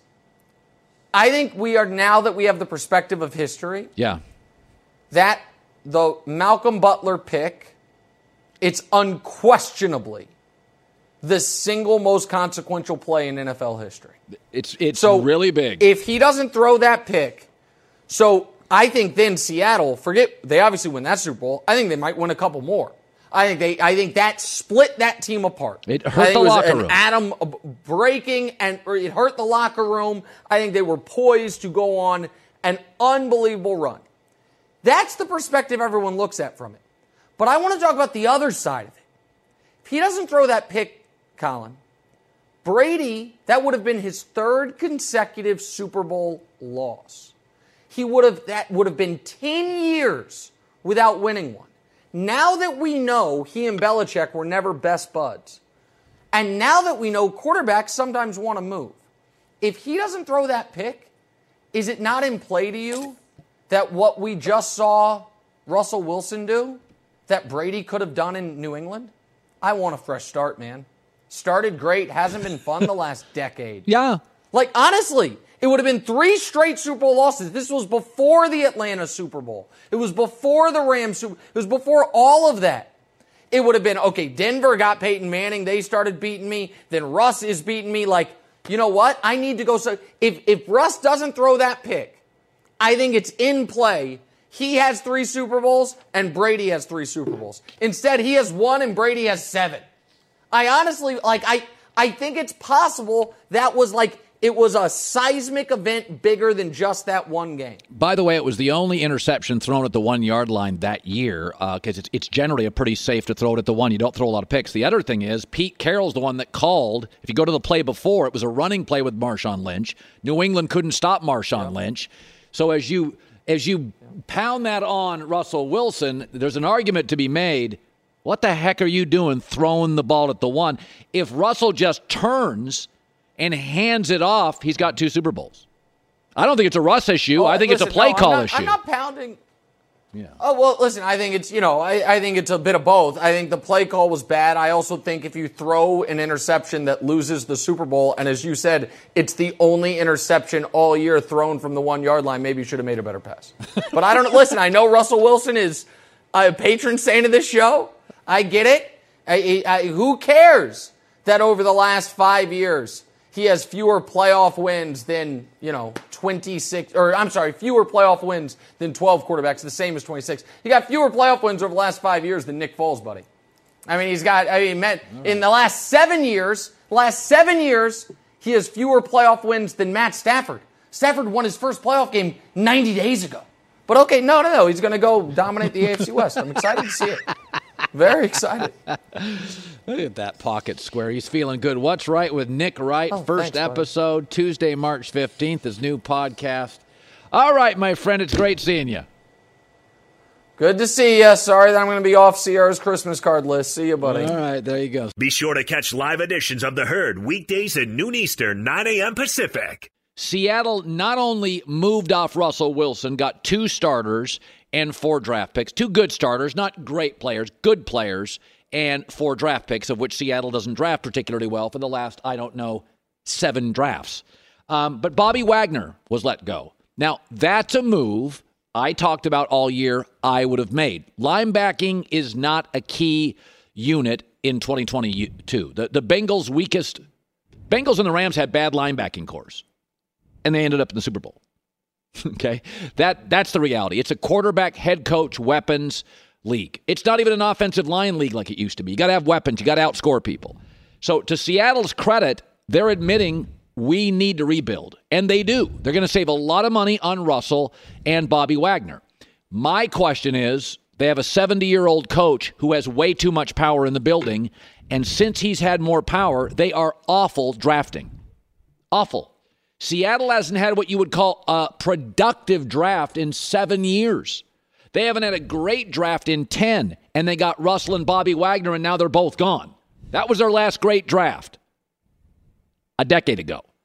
I think we are, now that we have the perspective of history, yeah, that the Malcolm Butler pick, it's unquestionably the single most consequential play in N F L history. It's it's so really big. If he doesn't throw that pick, so I think then Seattle, forget, they obviously win that Super Bowl. I think they might win a couple more. I think they. I think that split that team apart. It hurt the locker room. An atom breaking, and or it hurt the locker room. I think they were poised to go on an unbelievable run. That's the perspective everyone looks at from it. But I want to talk about the other side of it. If he doesn't throw that pick, Colin, Brady, that would have been his third consecutive Super Bowl loss. He would have that would have been ten years without winning one. Now that we know he and Belichick were never best buds, and now that we know quarterbacks sometimes want to move, if he doesn't throw that pick, is it not in play to you that what we just saw Russell Wilson do, that Brady could have done in New England? I want a fresh start, man. Started great, hasn't been fun the last decade. Yeah. Like, honestly, it would have been three straight Super Bowl losses. This was before the Atlanta Super Bowl. It was before the Rams Super Bowl. It was before all of that. It would have been, okay, Denver got Peyton Manning. They started beating me. Then Russ is beating me. Like, you know what? I need to go. So if, if Russ doesn't throw that pick, I think it's in play. He has three Super Bowls and Brady has three Super Bowls. Instead, he has one and Brady has seven. I honestly, like, I, I think it's possible that was like, it was a seismic event bigger than just that one game. By the way, it was the only interception thrown at the one-yard line that year because uh, it's, it's generally a pretty safe to throw it at the one. You don't throw a lot of picks. The other thing is Pete Carroll's the one that called. If you go to the play before, it was a running play with Marshawn Lynch. New England couldn't stop Marshawn yeah. Lynch. So as you as you pound that on Russell Wilson, there's an argument to be made. What the heck are you doing throwing the ball at the one? If Russell just turns and hands it off, he's got two Super Bowls. I don't think it's a Russ issue. Oh, I think listen, it's a play no, call I'm not, issue. I'm not pounding. Yeah. Oh, well, listen, I think it's, you know, I, I think it's a bit of both. I think the play call was bad. I also think if you throw an interception that loses the Super Bowl, and as you said, it's the only interception all year thrown from the one-yard line, maybe you should have made a better pass. But I don't know. Listen, I know Russell Wilson is a patron saint of this show. I get it. I, I, who cares that over the last five years he has fewer playoff wins than, you know, twenty-six, or I'm sorry, fewer playoff wins than twelve quarterbacks, the same as twenty-six. He got fewer playoff wins over the last five years than Nick Foles, buddy. I mean, he's got, I mean, Matt, in the last seven years, last seven years, he has fewer playoff wins than Matt Stafford. Stafford won his first playoff game ninety days ago. But okay, no, no, no, he's going to go dominate the A F C West. I'm excited to see it. Very excited. Look at that pocket square. He's feeling good. What's Right with Nick Wright. Oh, First thanks, episode, buddy. Tuesday, March fifteenth, his new podcast. All right, my friend, it's great seeing you. Good to see you. Sorry that I'm going to be off Sierra's Christmas card list. See you, buddy. All right, there you go. Be sure to catch live editions of The Herd weekdays at noon Eastern, nine a.m. Pacific. Seattle not only moved off Russell Wilson, got two starters and four draft picks. Two good starters, not great players, good players, and four draft picks, of which Seattle doesn't draft particularly well for the last, I don't know, seven drafts. Um, but Bobby Wagner was let go. Now, that's a move I talked about all year I would have made. Linebacking is not a key unit in twenty twenty-two. The, the Bengals' weakest, Bengals and the Rams had bad linebacking cores, and they ended up in the Super Bowl. Okay, that that's the reality. It's a quarterback, head coach, weapons league. It's not even an offensive line league like it used to be. You got to have weapons. You got to outscore people. So to Seattle's credit, they're admitting we need to rebuild, and they do. They're going to save a lot of money on Russell and Bobby Wagner. My question is, they have a seventy-year-old coach who has way too much power in the building, and since he's had more power, they are awful drafting. Awful. Seattle hasn't had what you would call a productive draft in seven years. They haven't had a great draft in ten, and they got Russell and Bobby Wagner, and now they're both gone. That was their last great draft a decade ago.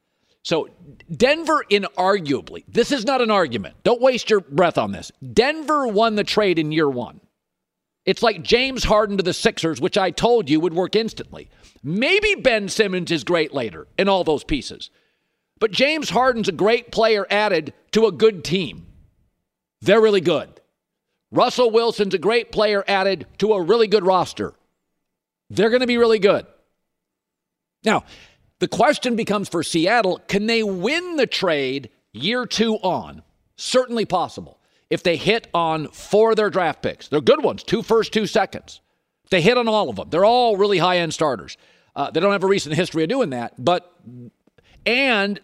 So Denver, inarguably, this is not an argument. Don't waste your breath on this. Denver won the trade in year one. It's like James Harden to the Sixers, which I told you would work instantly. Maybe Ben Simmons is great later in all those pieces. But James Harden's a great player added to a good team. They're really good. Russell Wilson's a great player added to a really good roster. They're going to be really good. Now, the question becomes for Seattle, can they win the trade year two on? Certainly possible. If they hit on four of their draft picks, they're good ones, two first, two seconds. If they hit on all of them, they're all really high-end starters. Uh, they don't have a recent history of doing that, but, and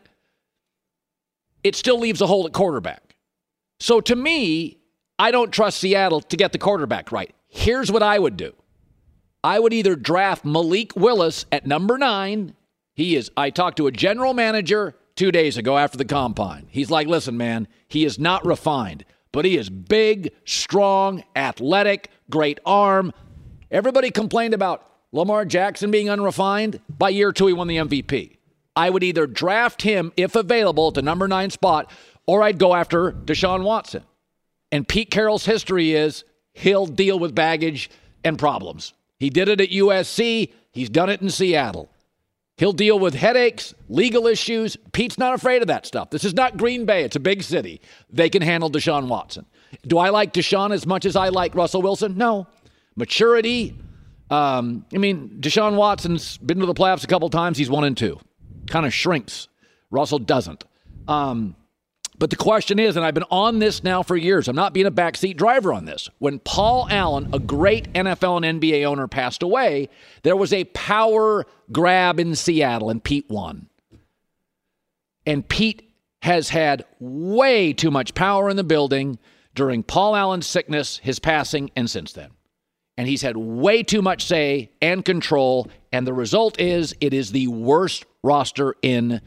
it still leaves a hole at quarterback. So to me, I don't trust Seattle to get the quarterback right. Here's what I would do. I would either draft Malik Willis at number nine. He is, I talked to a general manager two days ago after the combine. He's like, listen, man, he is not refined, but he is big, strong, athletic, great arm. Everybody complained about Lamar Jackson being unrefined. By year two, he won the M V P. I would either draft him, if available, at the number nine spot, or I'd go after Deshaun Watson. And Pete Carroll's history is he'll deal with baggage and problems. He did it at U S C. He's done it in Seattle. He'll deal with headaches, legal issues. Pete's not afraid of that stuff. This is not Green Bay. It's a big city. They can handle Deshaun Watson. Do I like Deshaun as much as I like Russell Wilson? No. Maturity. Um, I mean, Deshaun Watson's been to the playoffs a couple times. He's one and two. Kind of shrinks. Russell doesn't. Um, but the question is, and I've been on this now for years, I'm not being a backseat driver on this. When Paul Allen, a great N F L and N B A owner, passed away, there was a power grab in Seattle, and Pete won. And Pete has had way too much power in the building during Paul Allen's sickness, his passing, and since then. And he's had way too much say and control, and the result is it is the worst roster in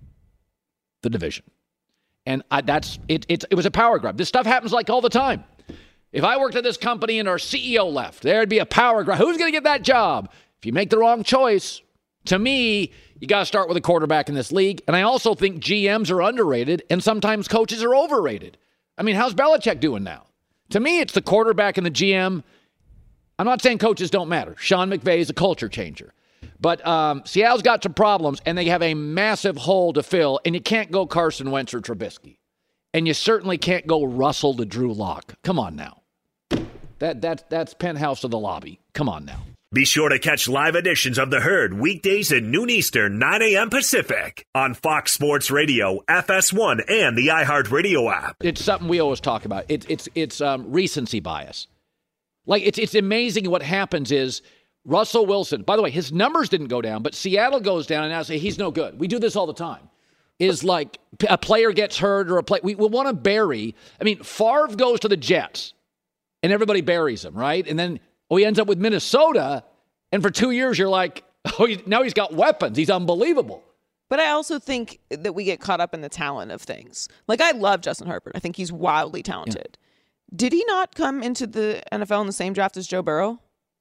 the division. And I, that's it, it. It was a power grab. This stuff happens like all the time. If I worked at this company and our C E O left, there'd be a power grab. Who's going to get that job? If you make the wrong choice, to me, you got to start with a quarterback in this league. And I also think G Ms are underrated, and sometimes coaches are overrated. I mean, how's Belichick doing now? To me, it's the quarterback and the G M. I'm not saying coaches don't matter. Sean McVay is a culture changer. But um, Seattle's got some problems, and they have a massive hole to fill, and you can't go Carson Wentz or Trubisky. And you certainly can't go Russell to Drew Lock. Come on now. That, that, that's penthouse to the lobby. Come on now. Be sure to catch live editions of The Herd weekdays at noon Eastern, nine a.m. Pacific on Fox Sports Radio, F S one, and the iHeartRadio app. It's something we always talk about. It, it's it's um, recency bias. Like, it's it's amazing what happens is Russell Wilson, by the way, his numbers didn't go down, but Seattle goes down and now say he's no good. We do this all the time. Is like a player gets hurt or a play. We, we want to bury. I mean, Favre goes to the Jets and everybody buries him, right? And then oh, he ends up with Minnesota. And for two years, you're like, oh, he, now he's got weapons. He's unbelievable. But I also think that we get caught up in the talent of things. Like, I love Justin Herbert. I think he's wildly talented. Yeah. Did he not come into the N F L in the same draft as Joe Burrow?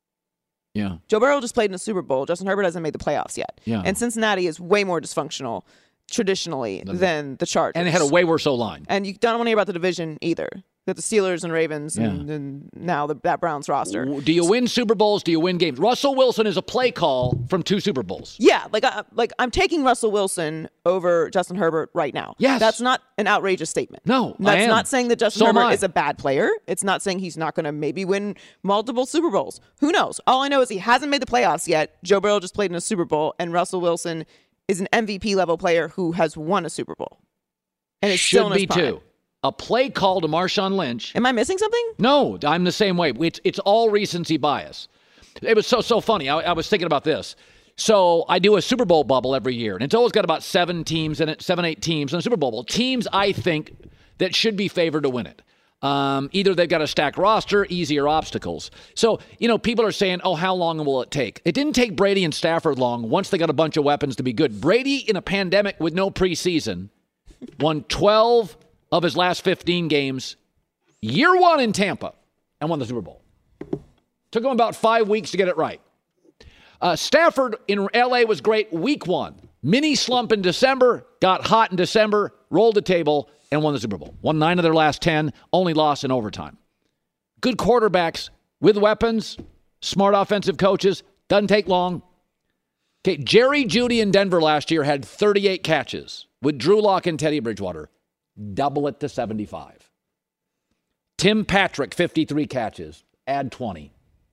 Yeah. Joe Burrow just played in the Super Bowl. Justin Herbert hasn't made the playoffs yet. Yeah. And Cincinnati is way more dysfunctional traditionally than, than the Chargers. And they had a way worse O-line. And you don't want to hear about the division either. Got the Steelers and Ravens yeah. and, and now the, that Browns roster. Do you win Super Bowls? Do you win games? Russell Wilson is a play call from two Super Bowls. Yeah, like, I, like I'm taking Russell Wilson over Justin Herbert right now. Yes. That's not an outrageous statement. No, That's I am. not saying that Justin so Herbert is a bad player. It's not saying he's not going to maybe win multiple Super Bowls. Who knows? All I know is he hasn't made the playoffs yet. Joe Burrow just played in a Super Bowl, and Russell Wilson is an M V P level player who has won a Super Bowl. And it's Should still in his be prime. too. A play call to Marshawn Lynch. Am I missing something? No, I'm the same way. It's it's all recency bias. It was so, so funny. I, I was thinking about this. So I do a Super Bowl bubble every year, and it's always got about seven teams in it, seven, eight teams in a Super Bowl bubble. Teams, I think, that should be favored to win it. Um, either they've got a stacked roster, easier obstacles. So, you know, people are saying, oh, how long will it take? It didn't take Brady and Stafford long once they got a bunch of weapons to be good. Brady, in a pandemic with no preseason, won twelve of his last fifteen games, year one in Tampa, and won the Super Bowl. Took him about five weeks to get it right. Uh, Stafford in L A was great week one, Mini slump in December, got hot in December, rolled the table, and won the Super Bowl. Won nine of their last ten, only lost in overtime. Good quarterbacks with weapons, smart offensive coaches, doesn't take long. Okay, Jerry Jeudy in Denver last year had thirty-eight catches with Drew Lock and Teddy Bridgewater. Double it to seventy-five. Tim Patrick, fifty-three catches. Add twenty.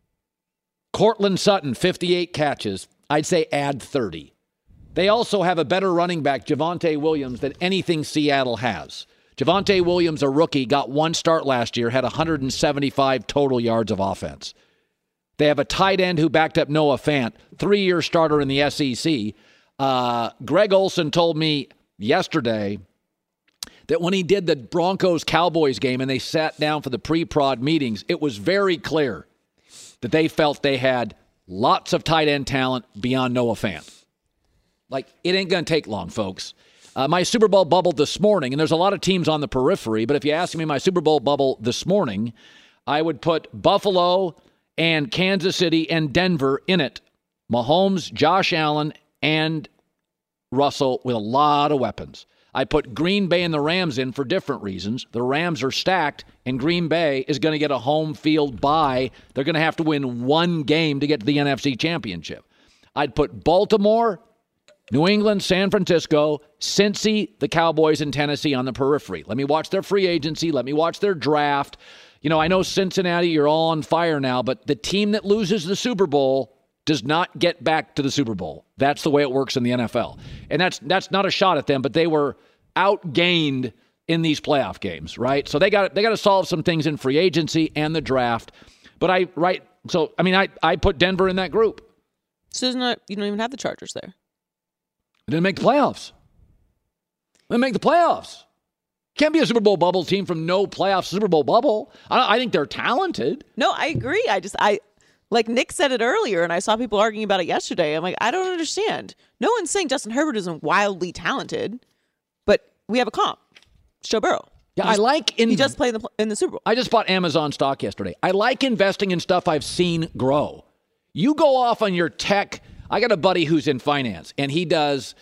Cortland Sutton, fifty-eight catches. I'd say add thirty. They also have a better running back, Javonte Williams, than anything Seattle has. Javonte Williams, a rookie, got one start last year, had one hundred seventy-five total yards of offense. They have a tight end who backed up Noah Fant, three-year starter in the S E C. Uh, Greg Olson told me yesterday that when he did the Broncos-Cowboys game and they sat down for the pre-prod meetings, it was very clear that they felt they had lots of tight end talent beyond Noah Fant. Like, it ain't going to take long, folks. Uh, my Super Bowl bubble this morning, and there's a lot of teams on the periphery, but if you ask me my Super Bowl bubble this morning, I would put Buffalo and Kansas City and Denver in it. Mahomes, Josh Allen, and Russell with a lot of weapons. I put Green Bay and the Rams in for different reasons. The Rams are stacked, and Green Bay is going to get a home field bye. They're going to have to win one game to get to the N F C Championship. I'd put Baltimore, New England, San Francisco, Cincy, the Cowboys, and Tennessee on the periphery. Let me watch their free agency. Let me watch their draft. You know, I know Cincinnati, you're all on fire now, but the team that loses the Super Bowl does not get back to the Super Bowl. That's the way it works in the N F L. And that's that's not a shot at them, but they were outgained in these playoff games, right? So they got they got to solve some things in free agency and the draft. But I right so I mean I I put Denver in that group. So it's not, you don't even have the Chargers there. They didn't make the playoffs. They didn't make the playoffs. Can't be a Super Bowl bubble team from no playoff Super Bowl bubble. I, I think they're talented. No, I agree. I just, I, like Nick said it earlier, and I saw people arguing about it yesterday. I'm like, I don't understand. No one's saying Justin Herbert isn't wildly talented, but we have a comp. It's Joe Burrow. Yeah, he I just, like in, he just played in the, in the Super Bowl. I just bought Amazon stock yesterday. I like investing in stuff I've seen grow. You go off on your tech. I got a buddy who's in finance, and he does.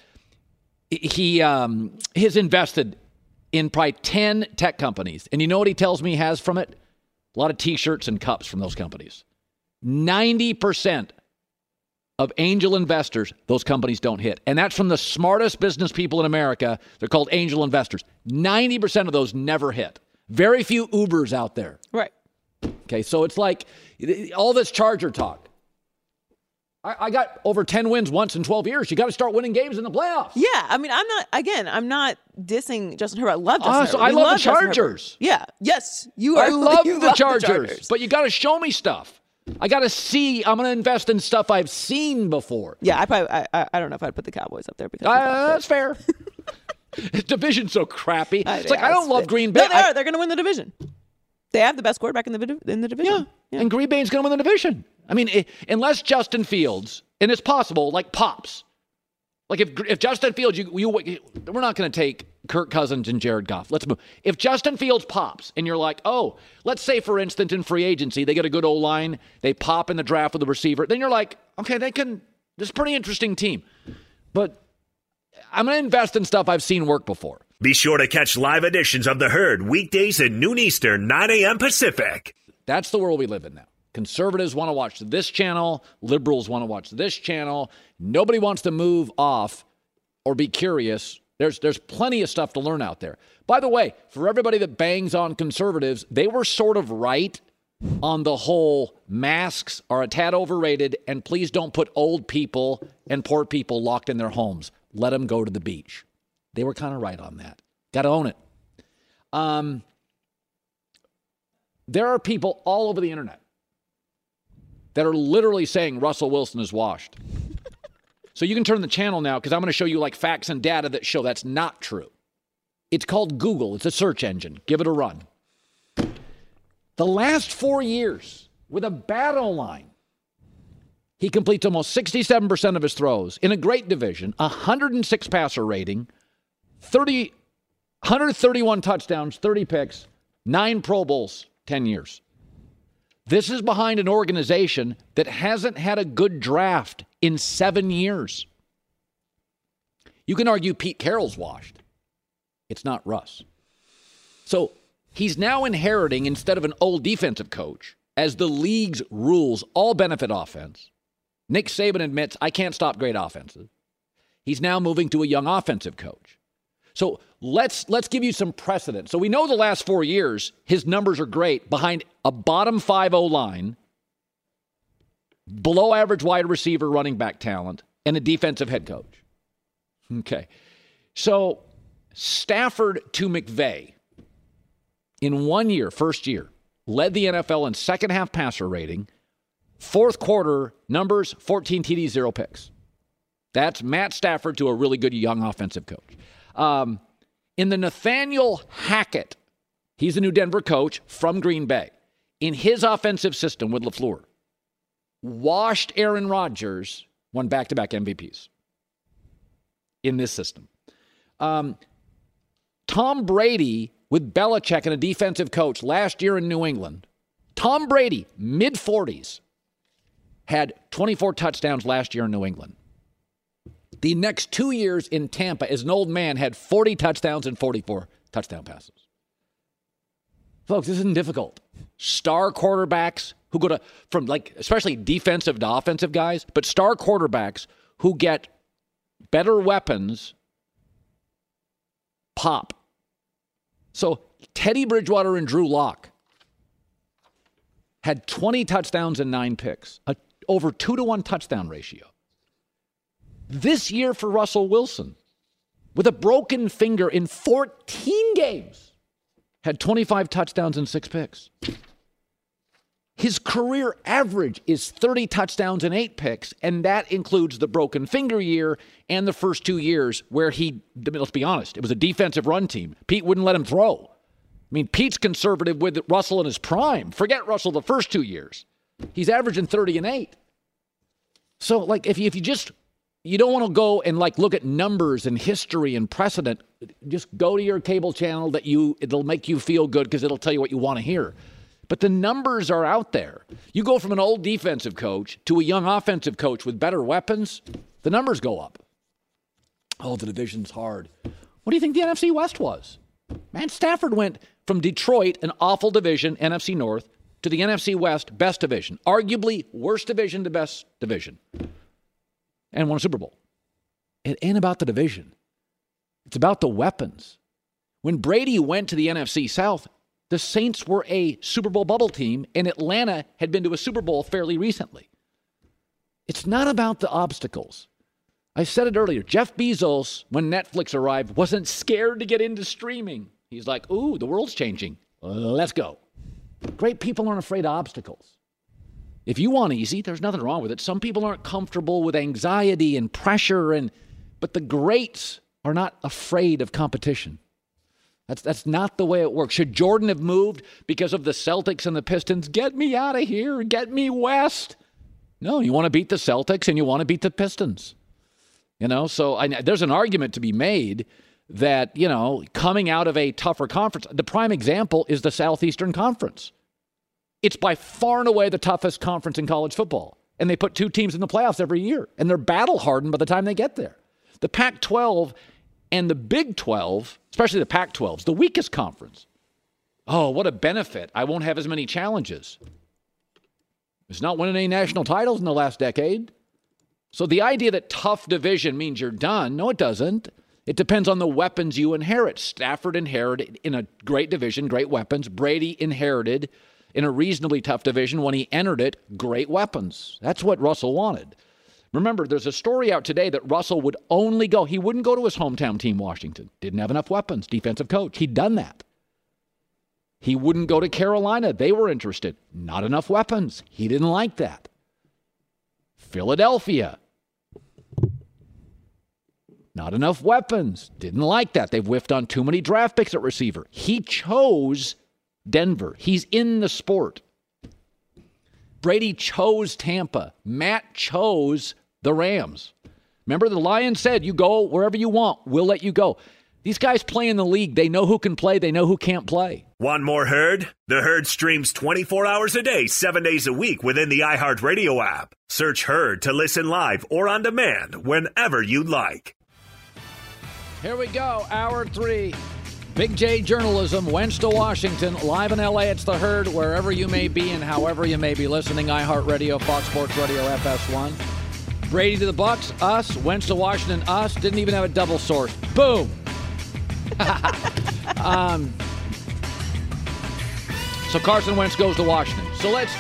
He um, has invested in probably ten tech companies. And you know what he tells me he has from it? A lot of T-shirts and cups from those companies. ninety percent of angel investors, those companies don't hit. And that's from the smartest business people in America. They're called angel investors. ninety percent of those never hit. Very few Ubers out there. Right. Okay, so it's like all this Charger talk. I, I got over ten wins once in twelve years. You got to start winning games in the playoffs. Yeah, I mean, I'm not, again, I'm not dissing Justin Herbert. I love Justin uh, Herbert. So I we love, love the Chargers. Yeah, yes, you are. I love, you the, love Chargers, the Chargers. But you got to show me stuff. I got to see. I'm going to invest in stuff I've seen before. Yeah, I probably, I, I don't know if I'd put the Cowboys up there. because uh, That's fair. This division's so crappy. I, it's like, yeah, I don't it's, love Green Bay. No, they are. They're going to win the division. They have the best quarterback in the in the division. Yeah, yeah. And Green Bay's going to win the division. I mean, it, unless Justin Fields, and it's possible, like pops. Like if if Justin Fields, you, you we're not going to take Kirk Cousins and Jared Goff. Let's move. If Justin Fields pops, and you're like, oh, let's say for instance in free agency they get a good O-line, they pop in the draft with a receiver, then you're like, okay, they can. This is a pretty interesting team, but I'm going to invest in stuff I've seen work before. Be sure to catch live editions of The Herd weekdays at noon Eastern, nine a.m. Pacific. That's the world we live in now. Conservatives want to watch this channel. Liberals want to watch this channel. Nobody wants to move off or be curious. There's there's plenty of stuff to learn out there. By the way, for everybody that bangs on conservatives, they were sort of right on the whole masks are a tad overrated, and please don't put old people and poor people locked in their homes. Let them go to the beach. They were kind of right on that. Got to own it. Um, there are people all over the internet that are literally saying Russell Wilson is washed. So you can turn the channel now because I'm going to show you like facts and data that show that's not true. It's called Google. It's a search engine. Give it a run. The last four years with a bad O-line, he completes almost sixty-seven percent of his throws in a great division, one hundred six passer rating, thirty, one hundred thirty-one touchdowns, thirty picks, nine Pro Bowls, ten years. This is behind an organization that hasn't had a good draft in seven years. You can argue Pete Carroll's washed. It's not Russ. So he's now inheriting, instead of an old defensive coach, as the league's rules all benefit offense. Nick Saban admits, I can't stop great offenses. He's now moving to a young offensive coach. So let's let's give you some precedent. So we know the last four years, his numbers are great behind a bottom five O-line, below average wide receiver running back talent, and a defensive head coach. Okay. So Stafford to McVay in one year, first year, led the N F L in second half passer rating, fourth quarter numbers, fourteen T Ds, zero picks. That's Matt Stafford to a really good young offensive coach. Um, in the Nathaniel Hackett, he's the new Denver coach from Green Bay. In his offensive system with LaFleur, washed Aaron Rodgers, won back-to-back M V Ps in this system. Um, Tom Brady with Belichick and a defensive coach last year in New England. Tom Brady, mid-forties, had twenty-four touchdowns last year in New England. The next two years in Tampa as an old man had forty touchdowns and forty-four touchdown passes. Folks, this isn't difficult. Star quarterbacks who go to, from like, especially defensive to offensive guys, but star quarterbacks who get better weapons pop. So Teddy Bridgewater and Drew Lock had twenty touchdowns and nine picks, a over two to one touchdown ratio. This year for Russell Wilson, with a broken finger in fourteen games, had twenty-five touchdowns and six picks. His career average is thirty touchdowns and eight picks, and that includes the broken finger year and the first two years where he, let's be honest, it was a defensive run team. Pete wouldn't let him throw. I mean, Pete's conservative with Russell in his prime. Forget Russell the first two years. He's averaging thirty and eight. So, like, if you, if you just, you don't want to go and, like, look at numbers and history and precedent, just go to your cable channel that you, it'll make you feel good because it'll tell you what you want to hear. But the numbers are out there. You go from an old defensive coach to a young offensive coach with better weapons, the numbers go up. Oh, the division's hard. What do you think the N F C West was? Man, Stafford went from Detroit, an awful division, N F C North, to the N F C West, best division. Arguably worst division to best division. And won a Super Bowl. It ain't about the division. It's about the weapons. When Brady went to the N F C South, the Saints were a Super Bowl bubble team, and Atlanta had been to a Super Bowl fairly recently. It's not about the obstacles. I said it earlier. Jeff Bezos, when Netflix arrived, wasn't scared to get into streaming. He's like, ooh, the world's changing. Let's go. Great people aren't afraid of obstacles. If you want easy, there's nothing wrong with it. Some people aren't comfortable with anxiety and pressure, and but the greats are not afraid of competition. That's that's not the way it works. Should Jordan have moved because of the Celtics and the Pistons? Get me out of here. Get me west. No, you want to beat the Celtics and you want to beat the Pistons. You know, so I, there's an argument to be made that, you know, coming out of a tougher conference, the prime example is the Southeastern Conference. It's by far and away the toughest conference in college football. And they put two teams in the playoffs every year. And they're battle-hardened by the time they get there. The Pac twelve and the Big twelve, especially the Pac twelve, is the weakest conference. Oh, what a benefit. I won't have as many challenges. It's not winning any national titles in the last decade. So the idea that tough division means you're done, no, it doesn't. It depends on the weapons you inherit. Stafford inherited in a great division, great weapons. Brady inherited in a reasonably tough division when he entered it, great weapons. That's what Russell wanted. Remember, there's a story out today that Russell would only go, he wouldn't go to his hometown team, Washington. Didn't have enough weapons, defensive coach. He'd done that. He wouldn't go to Carolina. They were interested. Not enough weapons. He didn't like that. Philadelphia. Not enough weapons. Didn't like that. They've whiffed on too many draft picks at receiver. He chose Denver. He's in the sport. Brady chose Tampa. Matt chose the Rams. Remember, the Lions said, you go wherever you want. We'll let you go. These guys play in the league. They know who can play. They know who can't play. Want more Herd? The Herd streams twenty-four hours a day, seven days a week within the iHeartRadio app. Search Herd to listen live or on demand whenever you like. Here we go. Hour three. Big J Journalism, Wentz to Washington, live in L A. It's The Herd, wherever you may be and however you may be listening. iHeartRadio, Fox Sports Radio, F S one. Brady to the Bucks, us. Wentz to Washington, us. Didn't even have a double source. Boom. um, so Carson Wentz goes to Washington. So let's...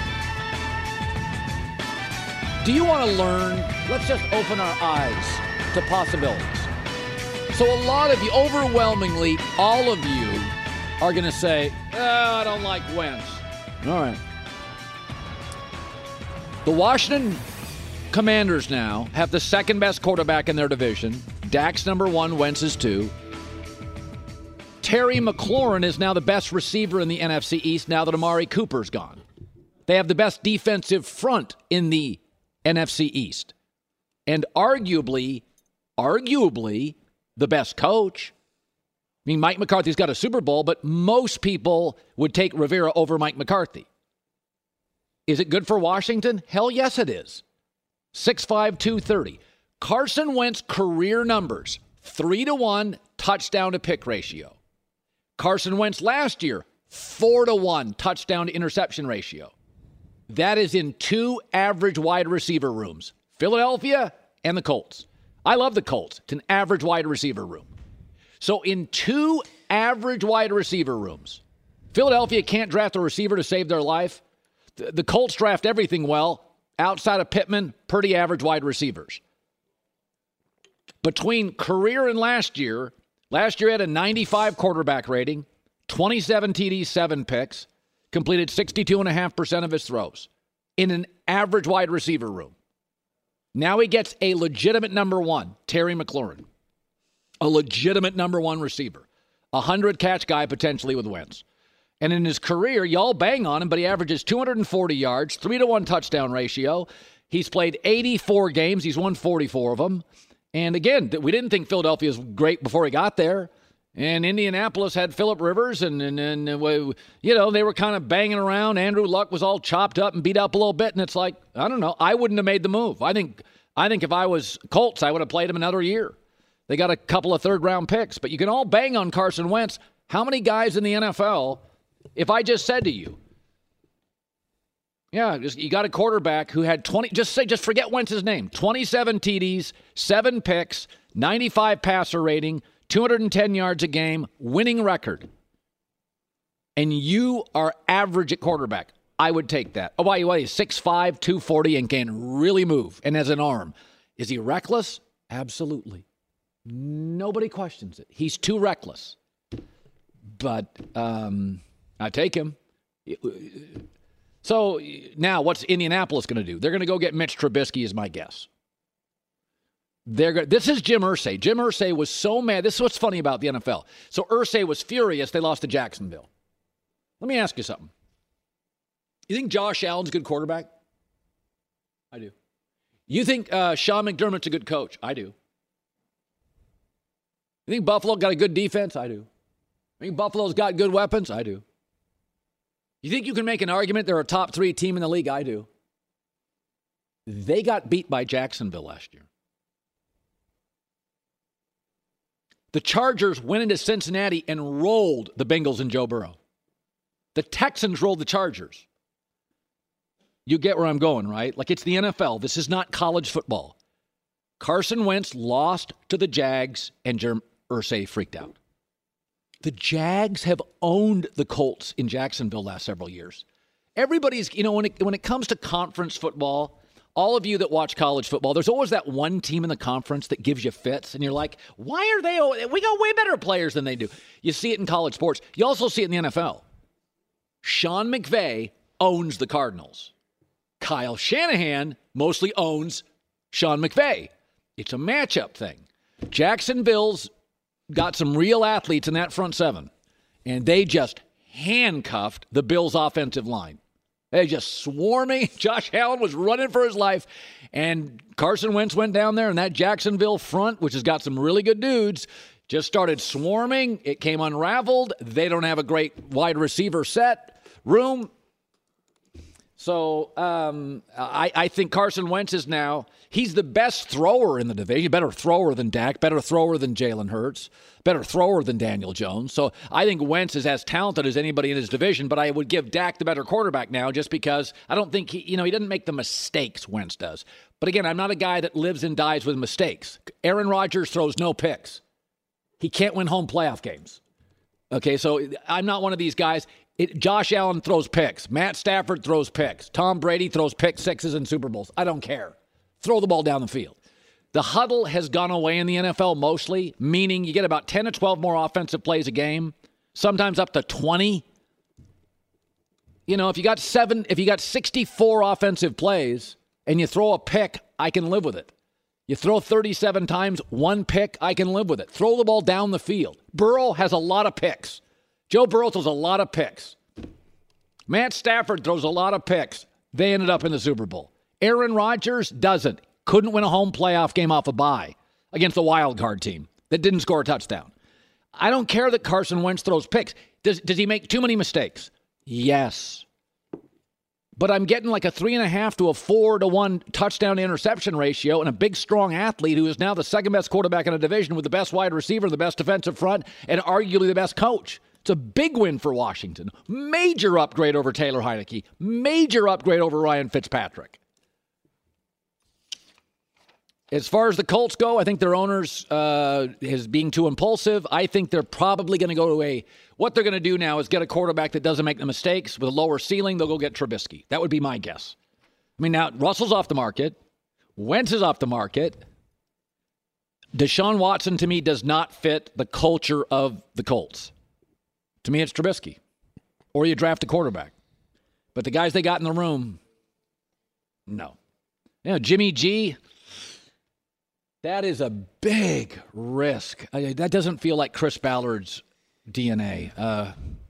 Do you want to learn? Let's just open our eyes to possibilities. So a lot of you, overwhelmingly, all of you are going to say, oh, I don't like Wentz. All right. The Washington Commanders now have the second best quarterback in their division. Dak's number one, Wentz is two. Terry McLaurin is now the best receiver in the N F C East now that Amari Cooper's gone. They have the best defensive front in the N F C East. And arguably, arguably, the best coach. I mean, Mike McCarthy's got a Super Bowl, but most people would take Rivera over Mike McCarthy. Is it good for Washington? Hell yes, it is. six five, two thirty. Carson Wentz career numbers, three to one touchdown to pick ratio. Carson Wentz last year, four to one touchdown to interception ratio. That is in two average wide receiver rooms, Philadelphia and the Colts. I love the Colts. It's an average wide receiver room. So in two average wide receiver rooms, Philadelphia can't draft a receiver to save their life. The, the Colts draft everything well. Outside of Pittman, pretty average wide receivers. Between career and last year, last year had a ninety-five quarterback rating, twenty-seven T Ds, seven picks, completed sixty-two point five percent of his throws in an average wide receiver room. Now he gets a legitimate number one, Terry McLaurin. A legitimate number one receiver. A hundred-catch guy potentially with Wentz. And in his career, y'all bang on him, but he averages two hundred forty yards, three to one touchdown ratio. He's played eighty-four games. He's won forty-four of them. And again, we didn't think Philadelphia was great before he got there. And Indianapolis had Phillip Rivers, and, and, and you know, they were kind of banging around. Andrew Luck was all chopped up and beat up a little bit, and it's like, I don't know. I wouldn't have made the move. I think I think if I was Colts, I would have played him another year. They got a couple of third-round picks, but you can all bang on Carson Wentz. How many guys in the N F L, if I just said to you, yeah, just, you got a quarterback who had twenty, just say, just forget Wentz's name, twenty-seven T Ds, seven picks, ninety-five passer rating, two hundred ten yards a game, winning record. And you are average at quarterback. I would take that. Oh, by the way, he's six five, two forty, and can really move. And has an arm. Is he reckless? Absolutely. Nobody questions it. He's too reckless. But um, I take him. So now what's Indianapolis going to do? They're going to go get Mitch Trubisky is my guess. They're go- this is Jim Irsay. Jim Irsay was so mad. This is what's funny about the N F L. So Irsay was furious they lost to Jacksonville. Let me ask you something. You think Josh Allen's a good quarterback? I do. You think uh, Sean McDermott's a good coach? I do. You think Buffalo got a good defense? I do. You think Buffalo's got good weapons? I do. You think you can make an argument they're a top three team in the league? I do. They got beat by Jacksonville last year. The Chargers went into Cincinnati and rolled the Bengals and Joe Burrow. The Texans rolled the Chargers. You get where I'm going, right? Like, it's the N F L. This is not college football. Carson Wentz lost to the Jags, and Jim Irsay freaked out. The Jags have owned the Colts in Jacksonville last several years. Everybody's, you know, when it, when it comes to conference football, all of you that watch college football, there's always that one team in the conference that gives you fits, and you're like, why are they, we got way better players than they do. You see it in college sports. You also see it in the N F L. Sean McVay owns the Cardinals. Kyle Shanahan mostly owns Sean McVay. It's a matchup thing. Jacksonville's got some real athletes in that front seven, and they just handcuffed the Bills' offensive line. They just swarming. Josh Allen was running for his life, and Carson Wentz went down there, and that Jacksonville front, which has got some really good dudes, just started swarming. It came unraveled. They don't have a great wide receiver set room. So um, I, I think Carson Wentz is now, he's the best thrower in the division. Better thrower than Dak, better thrower than Jalen Hurts, better thrower than Daniel Jones. So I think Wentz is as talented as anybody in his division, but I would give Dak the better quarterback now just because I don't think he, you know, he doesn't make the mistakes Wentz does. But again, I'm not a guy that lives and dies with mistakes. Aaron Rodgers throws no picks. He can't win home playoff games. Okay, so I'm not one of these guys. It, Josh Allen throws picks. Matt Stafford throws picks. Tom Brady throws pick sixes in Super Bowls. I don't care. Throw the ball down the field. The huddle has gone away in the N F L mostly, meaning you get about ten to twelve more offensive plays a game, sometimes up to twenty. You know, if you got seven, if you got sixty-four offensive plays and you throw a pick, I can live with it. You throw thirty-seven times, one pick, I can live with it. Throw the ball down the field. Burrow has a lot of picks. Joe Burrow throws a lot of picks. Matt Stafford throws a lot of picks. They ended up in the Super Bowl. Aaron Rodgers doesn't. Couldn't win a home playoff game off a bye against a wild card team that didn't score a touchdown. I don't care that Carson Wentz throws picks. Does, does he make too many mistakes? Yes. But I'm getting like a three and a half to a four to one touchdown to interception ratio and a big, strong athlete who is now the second best quarterback in a division with the best wide receiver, the best defensive front, and arguably the best coach. It's a big win for Washington. Major upgrade over Taylor Heineke. Major upgrade over Ryan Fitzpatrick. As far as the Colts go, I think their owners uh, is being too impulsive. I think they're probably going to go to a, what they're going to do now is get a quarterback that doesn't make the mistakes with a lower ceiling. They'll go get Trubisky. That would be my guess. I mean, now Russell's off the market. Wentz is off the market. Deshaun Watson, to me, does not fit the culture of the Colts. To me, it's Trubisky. Or you draft a quarterback. But the guys they got in the room, no. You know, Jimmy G, that is a big risk. I, that doesn't feel like Chris Ballard's D N A. Uh,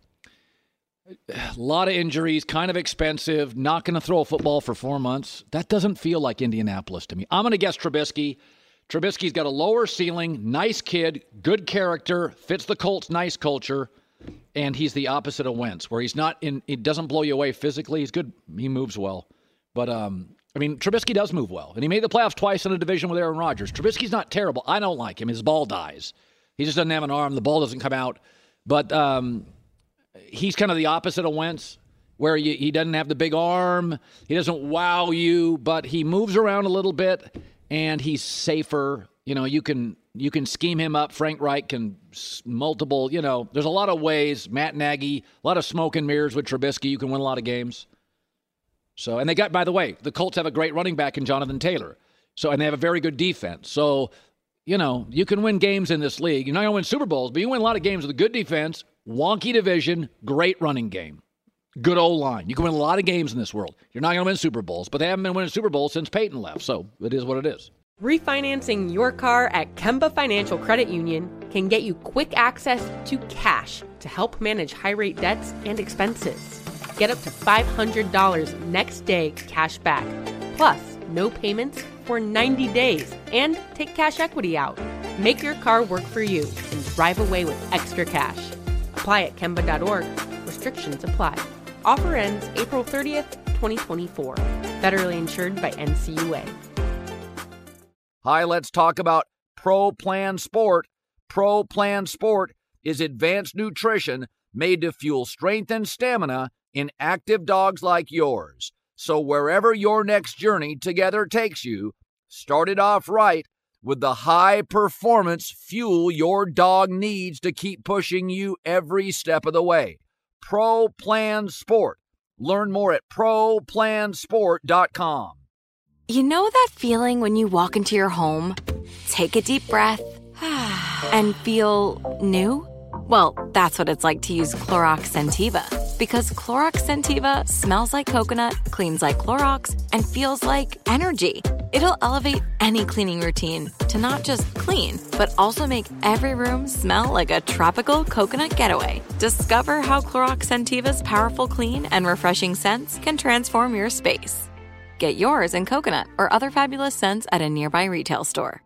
a lot of injuries, kind of expensive, not going to throw a football for four months. That doesn't feel like Indianapolis to me. I'm going to guess Trubisky. Trubisky's got a lower ceiling, nice kid, good character, fits the Colts' nice culture. And he's the opposite of Wentz, where he's not in, it doesn't blow you away physically. He's good. He moves well. But, um, I mean, Trubisky does move well. And he made the playoffs twice in a division with Aaron Rodgers. Trubisky's not terrible. I don't like him. His ball dies. He just doesn't have an arm. The ball doesn't come out. But um, he's kind of the opposite of Wentz, where you, he doesn't have the big arm. He doesn't wow you, but he moves around a little bit, and he's safer. You know, you can you can scheme him up. Frank Reich can multiple, you know, there's a lot of ways. Matt Nagy, a lot of smoke and mirrors with Trubisky. You can win a lot of games. So, and they got, by the way, the Colts have a great running back in Jonathan Taylor. So, and they have a very good defense. So, you know, you can win games in this league. You're not going to win Super Bowls, but you win a lot of games with a good defense, wonky division, great running game, good O-line. You can win a lot of games in this world. You're not going to win Super Bowls, but they haven't been winning Super Bowls since Peyton left. So it is what it is. Refinancing your car at Kemba Financial Credit Union can get you quick access to cash to help manage high-rate debts and expenses. Get up to five hundred dollars next day cash back, plus no payments for ninety days, and take cash equity out. Make your car work for you and drive away with extra cash. Apply at Kemba dot org. Restrictions apply. Offer ends April thirtieth, twenty twenty-four. Federally insured by N C U A. Hi, let's talk about Pro Plan Sport. Pro Plan Sport is advanced nutrition made to fuel strength and stamina in active dogs like yours. So wherever your next journey together takes you, start it off right with the high-performance fuel your dog needs to keep pushing you every step of the way. Pro Plan Sport. Learn more at pro plan sport dot com. You know that feeling when you walk into your home, take a deep breath, and feel new? Well, that's what it's like to use Clorox Scentiva. Because Clorox Scentiva smells like coconut, cleans like Clorox, and feels like energy. It'll elevate any cleaning routine to not just clean, but also make every room smell like a tropical coconut getaway. Discover how Clorox Scentiva's powerful clean and refreshing scents can transform your space. Get yours in coconut or other fabulous scents at a nearby retail store.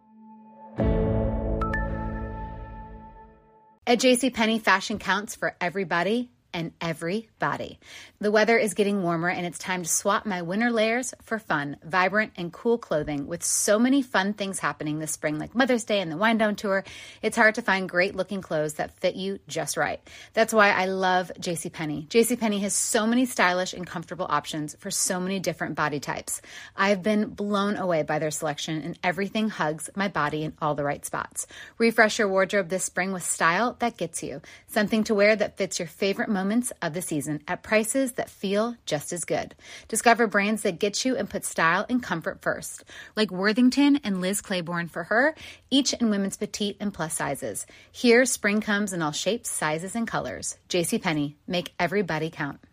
At JCPenney, fashion counts for everybody, and every body. The weather is getting warmer and it's time to swap my winter layers for fun, vibrant, and cool clothing. With so many fun things happening this spring, like Mother's Day and the Wind Down Tour, it's hard to find great looking clothes that fit you just right. That's why I love JCPenney. JCPenney has so many stylish and comfortable options for so many different body types. I've been blown away by their selection, and everything hugs my body in all the right spots. Refresh your wardrobe this spring with style that gets you. Something to wear that fits your favorite moments of the season at prices that feel just as good. Discover brands that get you and put style and comfort first, like Worthington and Liz Claiborne for her, each in women's petite and plus sizes. Here, spring comes in all shapes, sizes, and colors. JCPenney, make everybody count.